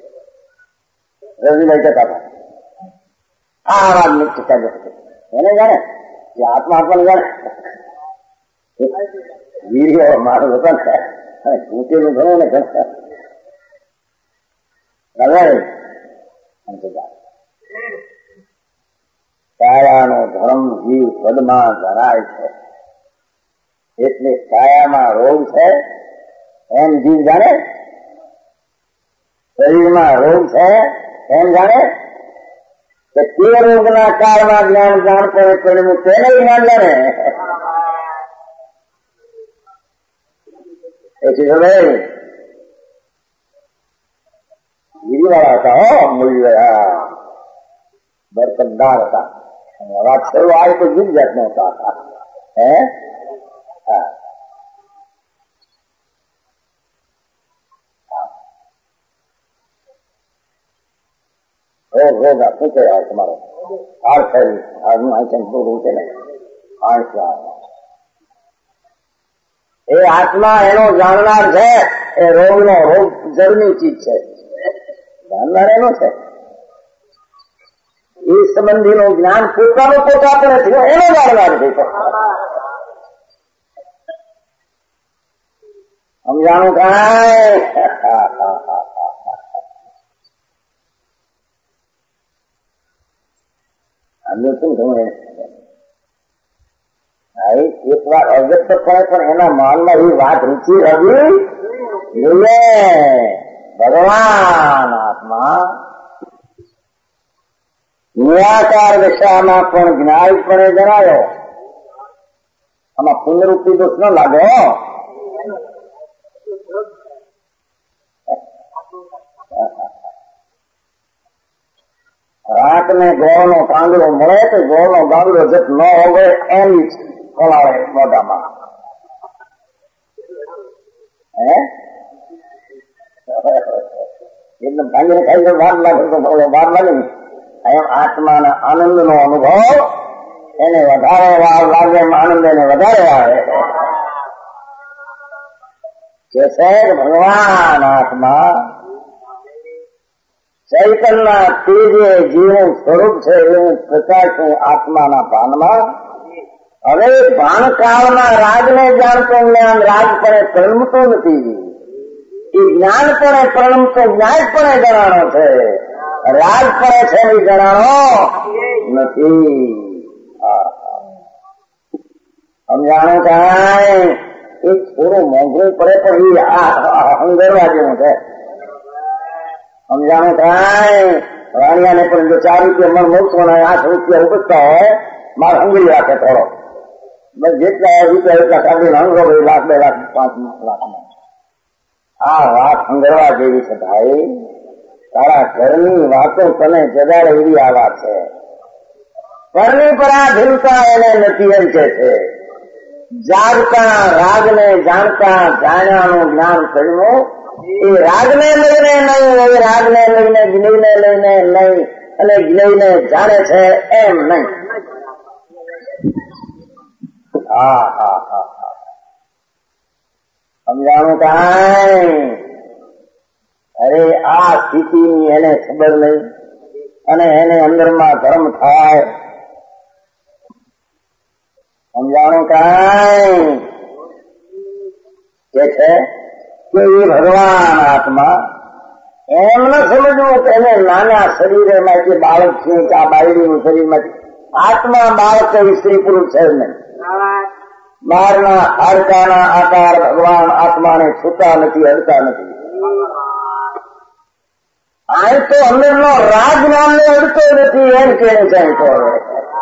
રવિભાઈ કહેતા હતા આ વાત નિશ્ચિત એને જાણે જે આત્મા આત્માને જાણે વીર્ય મારું વતન ઊંચેલું ઘણું ને ઘણું કાયાનો ધર્મ જીવ પદમાં ધરાય છે એટલે કાયામાં રોગ છે એમ જીવ જાણે, શરીરમાં રોગ છે એમ જાણે કે તે રોગના કાળમાં જ્ઞાન જાણ પડે પડ્યું તેને જ્ઞાન જાણે. એટલે હવે ગીરીવાળા હતા હો મૂલ્ય બરકતદાર હતા. વાત શરૂ આવે તો જીવ જાતનો હતા હે રોગ રોગ શું છે તમારો હાર થયેલું હારનું આંચન પૂરું છે ને એ આત્મા એનો જાણનાર છે. એ રોગનો રોગ જરૂરની ચીજ છે, જાણનાર એનો છે. એ સંબંધીનું જ્ઞાન પોતાનું પોતા પણ છે એનો જાણનાર છે. સમજાણું કાંઈ અમને શું ગમે એક વાર અગત્ય પડે પણ એના માનમાં એ વાત રૂચિ રવી જોઈએ. ભગવાન આત્મા નિરાકાર દશામાં પણ જ્ઞાનપણે જણાયો. આમાં પુનરુક્તિ દોષ ન લાગે. રાત ને ગોળનો કાંગડો મળે તો ગોળનો કાંગડો જત ન હોવે એમ ખોલાવે મોઢામાં. હે એકદમ કાંગડે ખાઈ તો વાર લાગે તો વાર લાગે ને એમ આત્માના આનંદ નો અનુભવ એને વધારે વાર લાગે એમ આનંદ એને વધારે આવે છે. ભગવાન આત્મા ચૈતનના તેજે જીવનું સ્વરૂપ છે એવું પ્રકાશનું આત્માના ભાનમાં. હવે ભાણકાળના રાજને જાણતો જ્ઞાન રાજપણે પ્રણમતો નથી. એ જ્ઞાનપણે પ્રણમતો જ્ઞાનપણે જણાણો છે, રાજપણે છે એ જણાણો નથી. સમજાણું કાંઈ એ થોડું મોંઘું પડે પણ એ હંગરવા જેવું છે. સમજાણું કાંઈ રાણિયાને પણ જો ચાર રૂપિયા મન મોકશો ને આઠ રૂપિયા ઉપજતા હોય મારે હંગરી રાખે થોડો બસ જેટલા રૂપિયા એટલા કાઢીને હંગરો બે લાખ બે લાખ પાંચ લાખમાં. આ વાત હંગરવા જેવી છે ભાઈ. તારા ઘરની વાતો તને જગાડે એવી આ વાત છે. ઘરની પરાધીનતા એને નથી એમ કે છે. જાગતા રાગને જાણતા જાણ્યાનું જ્ઞાન થયું. એ રાગને લઈને નહીં, એ રાગને લઈને જ્ઞેયને લઈને નહીં અને જ્ઞેયને જાણે છે એમ નહીં. હા હા હા હા સમજાણું કાંઈ. અરે આ સ્થિતિની એને ખબર નહીં અને એને અંદરમાં ધર્મ થાય. સમજાણું કાંઈ કે છે કે એ ભગવાન આત્મા એમ ન સમજવું કે એને નાના શરીરેમાંથી બાળક છે કે આ બાળકીનું શરીરમાંથી આત્મા બાળક સ્ત્રી પુરુષ છે નહીં. બહારના હાડકાના આકાર ભગવાન આત્માને છૂતા નથી, અડતા નથી. આ તો અંદરનો રાજ નામને અડતો નથી એમ કેવું ચાહે તો હવે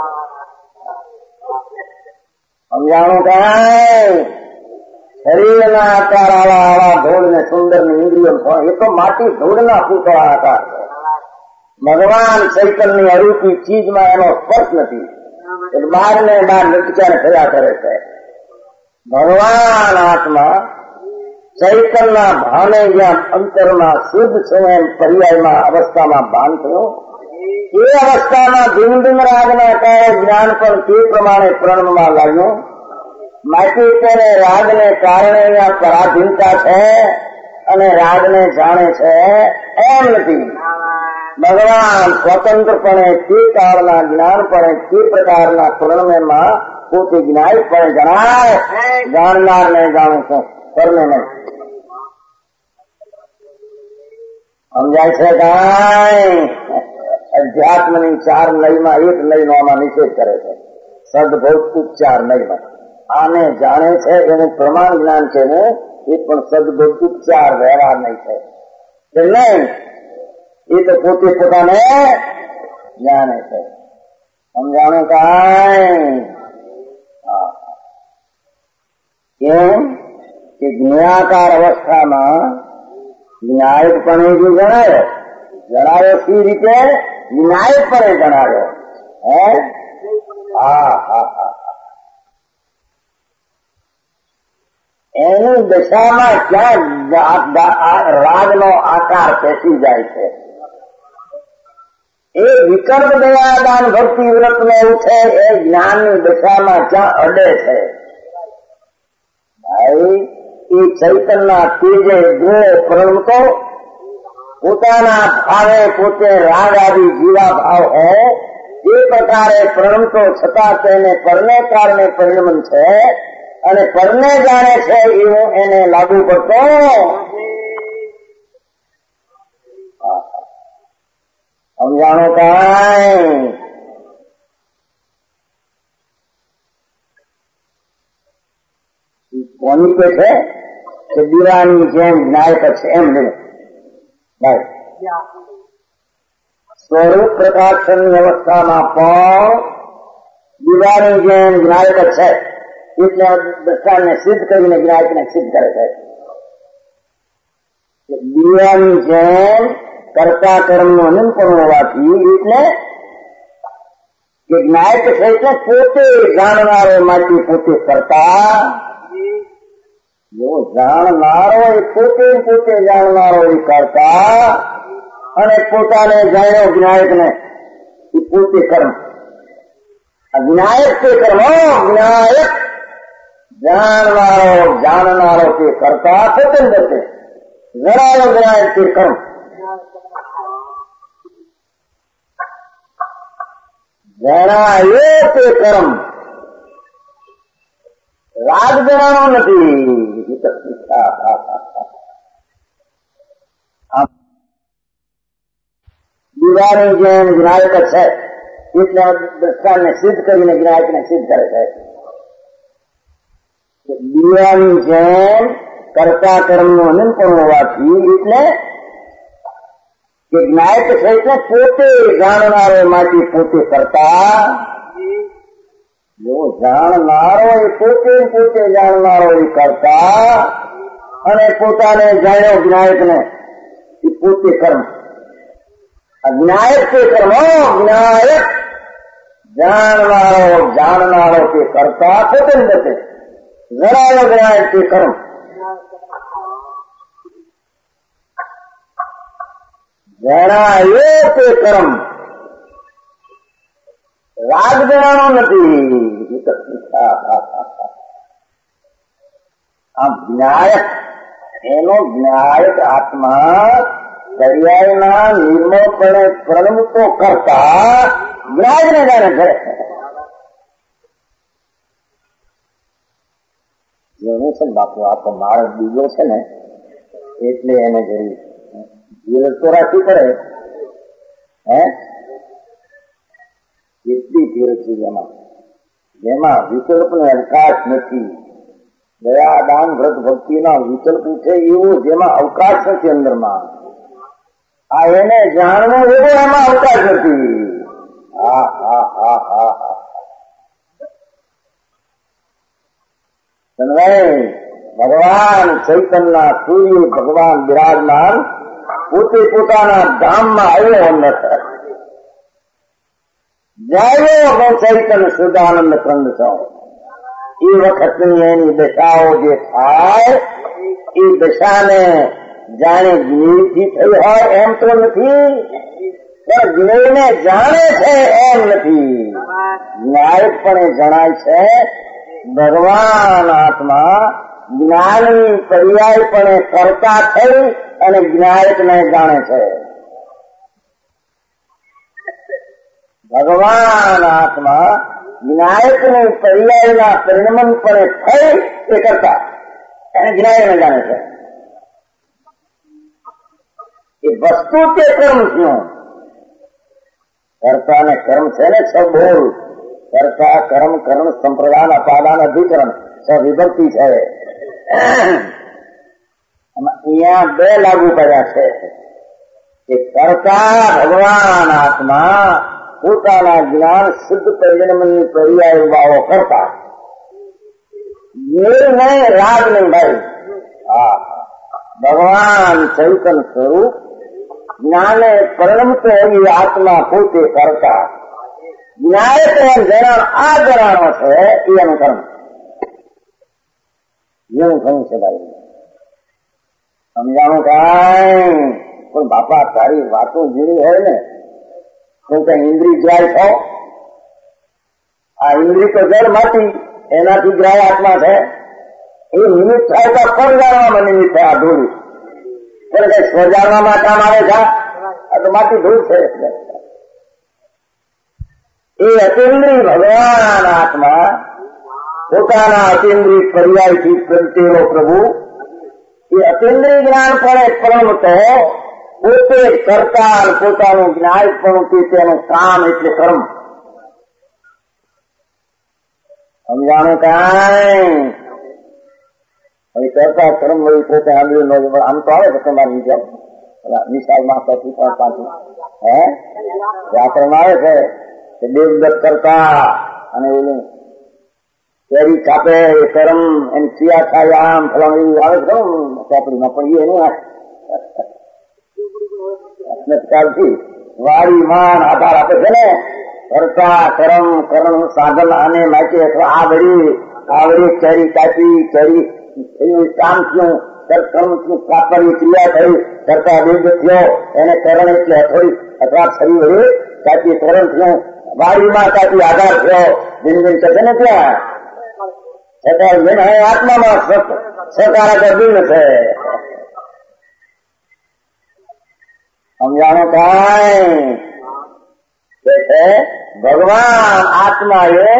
સમજાણું કાંઈ શરીરના આકાર આવા આવા ધૂળ ને સુંદર ની ઇન્દ્રિયો એ તો માટી ધૂળના પૂતળા આકાર છે. ભગવાન ચૈતન્ય અરૂપી ચીજમાં એનો સ્પર્શ નથી. બહાર ને બહાર લટક્યા થયા કરે છે. ભગવાન આત્મા ચૈતનના ભાને જ્યાં અંતરમાં શુદ્ધ છે એમ પર્યાયમાં અવસ્થામાં ભાન થયું એ અવસ્થામાં ભિન્ન ભિન્ન રાગના કાળે જ્ઞાન પણ તે પ્રમાણે પ્રણમાં લાગ્યું. માટી તેને રાગને કારણે અહીંયા પરાધીનતા છે અને રાગને જાણે છે એમ નથી. ભગવાન સ્વતંત્રપણે તે કાળના જ્ઞાનપણે તે પ્રકારના પ્રણમાં પોતે જ્ઞાનપણે જણાય. જાણનારને જાણું છું, કરને નહીં. સમજાય છે કાંઈ? અધ્યાત્મની ચાર નયમાં એક નયનો આમાં નિષેધ કરે છે. સદભૌતિક ચાર નયમાં આને જાણે છે એનું પ્રમાણ જ્ઞાન છે ને એ પણ સદભૌતિક ચાર વ્યવહાર નહીં છે કે નહીં. એ તો પોતે પોતાને જાણે છે. સમજાણું કાંઈ? કેમ કે જ્ઞાકાર અવસ્થામાં જ્ઞાયકપણે જે જણાયો જણાયો સી રીતે વિનાયકપણે જણાયો. હે હા હા હા એની દશામાં ક્યાં રાગનો આકાર પેસી જાય છે. એ વિકલ્પ દયાદાન ભક્તિ વ્રત ને એવું છે એ જ્ઞાનની દશામાં ક્યાં અડે છે. ભાઈ એ ચૈતનના તેજે ગુણે પ્રણમતો પોતાના ભાવે પોતે રાગ આદિ જીવા ભાવ હોય એ પ્રકારે પ્રણમતો છતાં તેને પરને કારણે પરિણમન છે અને પરને જાણે છે એવું એને લાગુ પડતો. સમજાણો કાંઈ? કોની કે છે કે દીવાની જેમ નાયક છે એમ નહીં ભાઈ. સ્વરૂપ પ્રકાશનની અવસ્થામાં પણ દીવાની જેમ જ્ઞાયક છે એટલે દર્શાને સિદ્ધ કરીને જ્ઞાયકને સિદ્ધ કરે છે. દીવાની જેમ કરતા કર્મનું અનંતપણ હોવાથી એટલે કે જ્ઞાયક છે એટલે પોતે જાણનારો માંથી પોતે કરતા. જો જાણનારો એ પોતે પોતે જાણનારો એ કરતા અને પોતાને જાણ્યો જ્ઞાયકને એ પોતે કર્મ. જ્ઞાયક તે કર્મ જ્ઞાયક જાણનારો જાણનારો તે કરતા સ્વતંત્ર છે. જણાયો જ્ઞાયક તે કર્મ. જણાયો તે કર્મ રાગ જણાનો નથી. દીવાની જેમ જ્ઞાયક છે એટલે દ્રષ્ટાને સિદ્ધ કરીને જ્ઞાયકને સિદ્ધ કરે છે. દીવાની જેમ કરતા કર્મનું અનંતપણ હોવાથી એટલે કે જ્ઞાયક છે એટલે પોતે જાણનારો માંથી પોતે કરતા. જો જાણનારો એ પોતે પોતે જાણનારો એ કરતા અને પોતાને જાણ્યો જ્ઞાયકને એ પોતે કર્મ. જ્ઞાયક તે કર્મ જ્ઞાયક જાણનારો જાણનારો તે કરતા સ્વતંત્ર છે. જણાયો જ્ઞાયક તે કર્મ. જણાયો તે કર્મ રાગ જણાનો નથી. આમ જ્ઞાયક એનો જ્ઞાયક આત્મા દરિયાના નિર્મળપણે પ્રણમતો કરતા જ્ઞાયકને જાણે છે. જેવું છે બાપુ આ તો માણસ બીજો છે ને એટલે એને જરૂર ધીરજ તો રાખવી પડે. હે કેટલી ધીરજ છે જેમાં જેમાં વિકલ્પનો અવકાશ નથી. દયા દાન વ્રત ભક્તિના વિકલ્પ છે એવું જેમાં અવકાશ નથી અંદરમાં. આ એને જાણવું એવું એમાં અવકાશ નથી. હા હા હા હા હા ભગવાન ચૈતનના સૂર્ય ભગવાન બિરાજમાન પોતે પોતાના ધામમાં આવ્યો અંદર જાયો ચૈતન શુદ્ધાનંદ કંદ છો. એ વખતની એની દશાઓ જે થાય એ દશાને જાણે જ્ઞેયથી થઈ હોય એમ તો નથી, પણ જ્ઞેયને જાણે છે એમ નથી. જ્ઞાયકપણે જણાય છે ભગવાન આત્મા જ્ઞાનની પર્યાયપણે કરતા થઈ અને જ્ઞાયકને જાણે છે. ભગવાન આત્મા જ્ઞાયકની પર્યાયના પરિણમનપણે થઈ એ કરતા એને જ્ઞાયકને જાણે છે. એ વસ્તુ તે કર્મ થયું. કર્તા ને કર્મ છે ને છ બોલ. કર્તા કર્મ કરણ સંપ્રદાન અપાદાન અધિકરણ છ વિભક્તિ છે. અહીંયા બે લાગુ કર્યા છે કે કર્તા ભગવાન આત્મા પોતાના જ્ઞાન શુદ્ધ પરિણમની પર્યાય ઉભાવો કરતા મેળ નહીં રાગ નહીં ભાઈ. હા ભગવાન ચૈતન સ્વરૂપ જ્ઞાને પરિણમતો એવી આત્મા પોતે કરતા જ્ઞાયક એમ જણાણ આ જણાણો છે એનું કર્મ એવું થયું છે ભાઈ. સમજાણું કાંઈ પણ બાપા તારી વાતો જેવી હોય ને તો કઈ ઇન્દ્રિય ગ્રાહ્ય છો. આ ઇન્દ્રિય તો જળ માંથી એનાથી ગ્રાહ્ય આત્મા છે. એ નિમિત્ત થાય તો કોણ જાણવામાં નિમિત્ત થાય આ ધૂળ પણ કઈ સ્વજાણવામાં કામ આવે છે. આ તો માટી ધૂળ છે. એ અતિન્દ્રિય ભગવાન આત્મા પોતાના અતિન્દ્રિય પર્યાયથી પ્રગટેલો પ્રભુ એ અતિન્દ્રિય જ્ઞાન પણ પરમતો પોતે કરતા પોતાનું જ્ઞાન પણ તેનું કામ એટલે કર્મ. સમજાણું કાંઈ હવે કરતા કર્મ વળી પોતે આંબળ્યું ન આમ તો આવે છે તમારી જેમ નિશાળમાં પછી પણ પાછું હે વ્યાકરણ આવે છે કે દેવદત્ત કરતા અને ઓલું કેરી કાપે એ કર્મ એની ક્રિયા થાય આમ ફલાણ એવું આવે છે ચોપડીમાં પણ એ એનું કાલથી વારી માન આધાર આપે છે ને કરતા કર્મ કર્મ સાધન આને માટે અથવા આ બધી આ બધી કેરી કાપી કેરી એનું કામ થયું કર્મ થયું કાપવાની ક્રિયા થઈ કરતા દેવદત્ત થયો એને કરણ એટલે હથોડી અથવા છરી વળી કાપી કરણ થયું વાડીમાં કાપી આધાર થયો દિન કહે ને ત્યાં છતાં જેને આત્મામાં સકારક દિલ છે. સમજાણો કાંઈ કે છે ભગવાન આત્માએ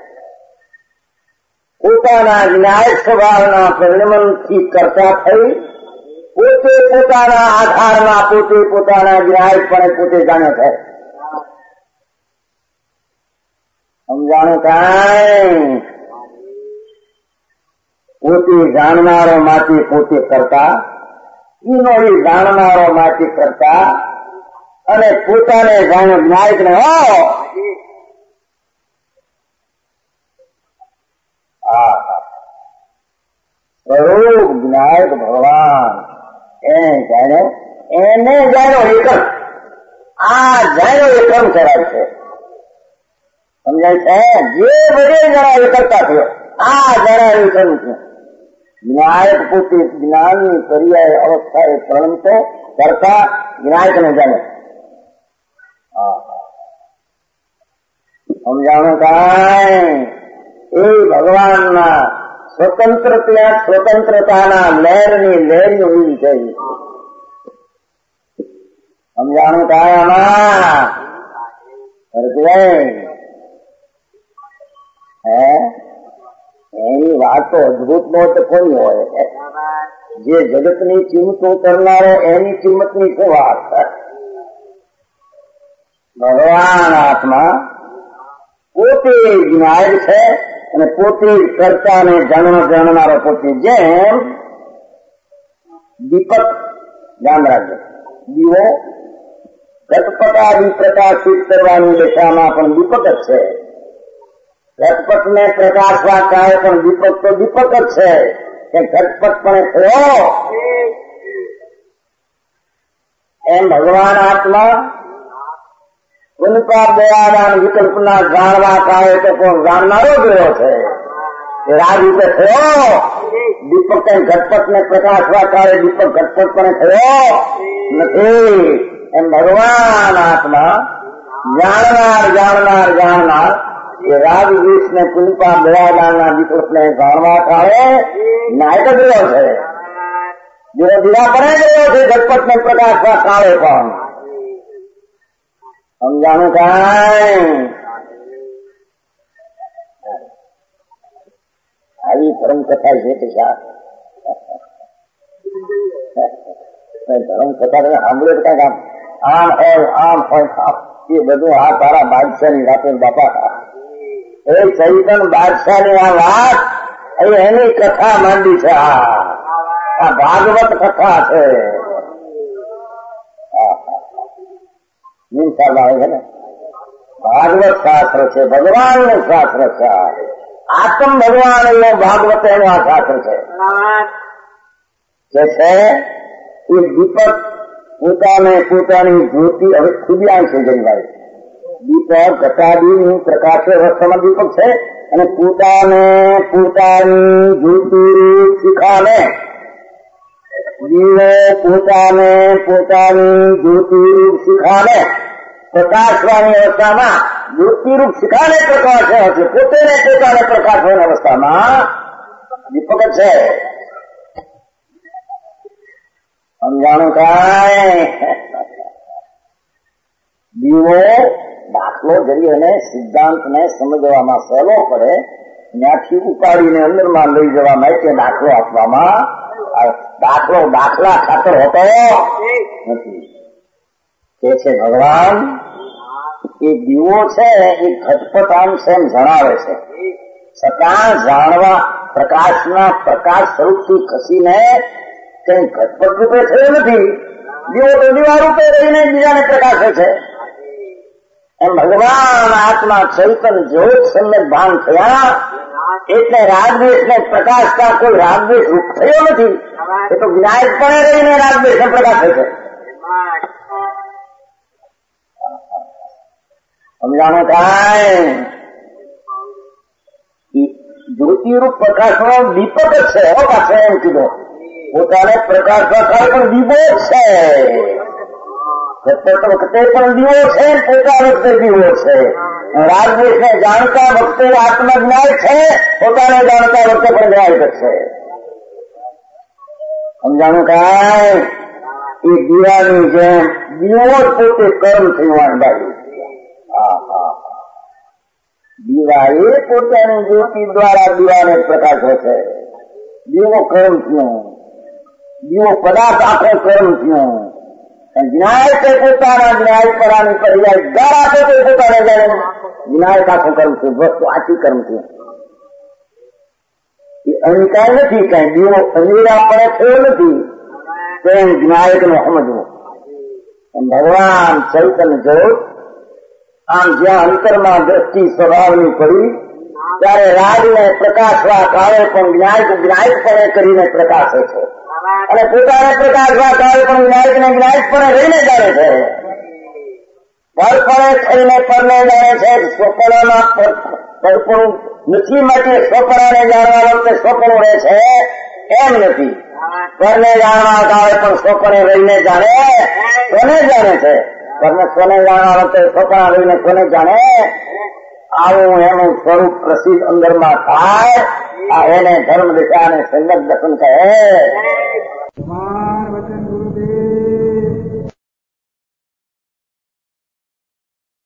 પોતાના જ્ઞાયક સ્વભાવના પરિણમનથી કરતા થઈ પોતે પોતાના આધારના પોતે પોતાના જ્ઞાયકપણે પોતે જાણે છે. સમજાણું કાંઈ પોતે જાણનારો માંથી પોતે કરતા એનો એ જાણનારો માંથી કરતા અને પોતાને જાણે જ્ઞાયક ને હો સ્વરૂપ જ્ઞાયક ભગવાન એને જાણ્યો એને જાણ્યો એકમ આ જાણ્યો એકમ કરાય છે. સમજાય છે જે બધે જણાવ્યું કરતા થયો આ જણાવ્યું કરું છું. જ્ઞાયક પોતે જ્ઞાનની પર્યાય અવસ્થાએ પ્રણમતો કરતા જ્ઞાયકને જાણે. સમજાણું કાંઈ એ ભગવાનના સ્વતંત્રતા સ્વતંત્રતાના લહેરની લહેરી ઉડી છે. સમજાણું કાંઈ આમાં હે એની વાત તો અદભુત નો તો કોઈ હોય જે જગતની ચિંતો કરનારો એની કિંમતની શું વાત? ભગવાન આત્મા પોતે જ નાયક છે અને પોતે જ કરતા ને જાણનો જાણનારો પોતે. જેમ દીપક ધ્યાન રાખજો, દીવો ઘટપટાદી પ્રકાશિત કરવાની દિશામાં પણ દીપક જ છે. ઘટપટને પ્રકાશવા કાય પણ દીપક તો દીપક જ છે કે ઘટપટ પણ થયો. એમ ભગવાન આત્મા ઉનકા દયાદાન વિકલ્પના જાણવા કાય તો કોણ જાણનારો ગયો છે. રાગ રીતે થયો દીપક ઘટપટ ને પ્રકાશવા કાળે દીપક ઘટપટ પણ થયો નથી. એમ ભગવાન આત્મા જાણનાર જાણનાર જાણનાર એ રાગ વિષ ને કુલપા દયાદાનના વિકલ્પને જાણવા કાળે નાયક ગયો છે. જેવો દીવાપણે ગયો છે ઘટપટ ને પ્રકાશવા કાળે પણ. સમજાણું કાંઈ? આવી ધર્મ કથા છે કે ધર્મ કથા સાંભળ્યો તો કઈક આમ હોય આમ હોય એ બધું આ તારા બાદશાહની રાતે બાપા એ ચૈતન બાદશાહની આ વાત એની કથા માંડી છે. આ ભાગવત કથા છે. નિમસાર આવે છે ને ભાગવત શાસ્ત્ર છે, ભગવાનનું શાસ્ત્ર છે. આત્મ ભગવાન એનો ભાગવત એનો આ શાસ્ત્ર છે. જે છે એ દીપક પોતાને પોતાની જ્યોતિ હવે ખુલ્યા છે. જનભાઈ દીપક ઘટાડીની પ્રકાશે અવસ્થામાં દીપક છે અને પોતાને પોતાની જ્યોતિ શિખાને દીવો પોતાને પોતાની જ્યોતિરૂપ શિખાને પ્રકાશવાની અવસ્થામાં જ્યોતિરૂપ શિખાને પ્રકાશે હશે. પોતે ને પોતાને પ્રકાશવાની અવસ્થામાં દીપક છે. સમજાણું કાંઈ? દીવો દાખલો જરી અને સિદ્ધાંતને સમજવામાં સહેલો પડે ત્યાંથી ઉપાડીને અંદરમાં લઈ જવા માટે દાખલો આપવામાં દાખલો દાખલા ખાતર હોતો નથી. તે છે ભગવાન એ દીવો છે એ ઘટપટાન છે એમ જણાવે છે. છતાં જાણવા પ્રકાશના પ્રકાશ સ્વરૂપથી ખસીને કઈ ઘટપટ રૂપે થયો નથી. દીવો તો દીવા રૂપે રહીને બીજાને પ્રકાશે છે. એમ ભગવાન આત્મા ચૈતન જ્યોત સમ્યક ભાન થયા એટલે રાગદ્વેષને પ્રકાશતા કોઈ રાગદ્વેષ રૂપ થયો નથી. એ તો વિનાયકપણે રહીને રાગદ્વેષને પ્રકાશે છે. સમજાણું કાંઈ? જ્યોતિરૂપ પ્રકાશનો દીપક જ છે. હો પાસે એમ કીધો પોતાને પ્રકાશવા થાય પણ દીવો છે. વખતે પણ દીવો છે, પોતા વખતે દીવો છે. રાગદ્વેષને જાણતા વખતે આત્મજ્ઞાય છે, પોતાને જાણતા વખતે પણ જ્ઞાય છે. સમજાણું કાંઈ? એ દીવાની જેમ દીવો પોતે કર્મ થયું બાજુ. દીવા એ પોતાની જ્યોતિ દ્વારા દીવાને પ્રકાશે છે. દીવો કર્મ થયું, દીવો પદાર્થ આખો કર્મ થયું. જ્ઞાય તે પોતાના જ્ઞાયપણાની પર્યાય દ્વારા તો તે પોતાને જાણે જ્ઞાય આખું કર્મ થયું. વસ્તુ આખી કર્મ થયું. એ અનિકાય નથી. કઈ દીવો અનિરાપણે થયો નથી. તેમ જ્ઞાયક નું સમજવું. ભગવાન ચૈતન્ય જ્યોત આમ જ્યાં અંતરમાં દ્રષ્ટિ સ્વભાવની પડી ત્યારે રાગને પ્રકાશવા કાળે પણ જ્ઞાયક જ્ઞાયકપણે કરીને પ્રકાશે છે અને પોતાને પ્રકાશવા કાળે પણ જ્ઞાયકને જ્ઞાયકપણે રહીને જાણે છે. પરપણે થઈને પરને જાણે છે. સ્વપણામાં પરપણું નથી માટે સ્વપણાને જાણવા વખતે સ્વપણું રહે છે એમ નથી. પરને જાણવા કાળે પણ સ્વપણે રહીને જાણે કોને જાણે છે. પરને કોને જાણવા વખતે સ્વપણા રહીને કોને જાણે. આવું એનું સ્વરૂપ પ્રસિદ્ધ અંદરમાં થાય. આ એને ધર્મ દિશા અને સંગત દર્શન કહે. વચન ગુરુદેવ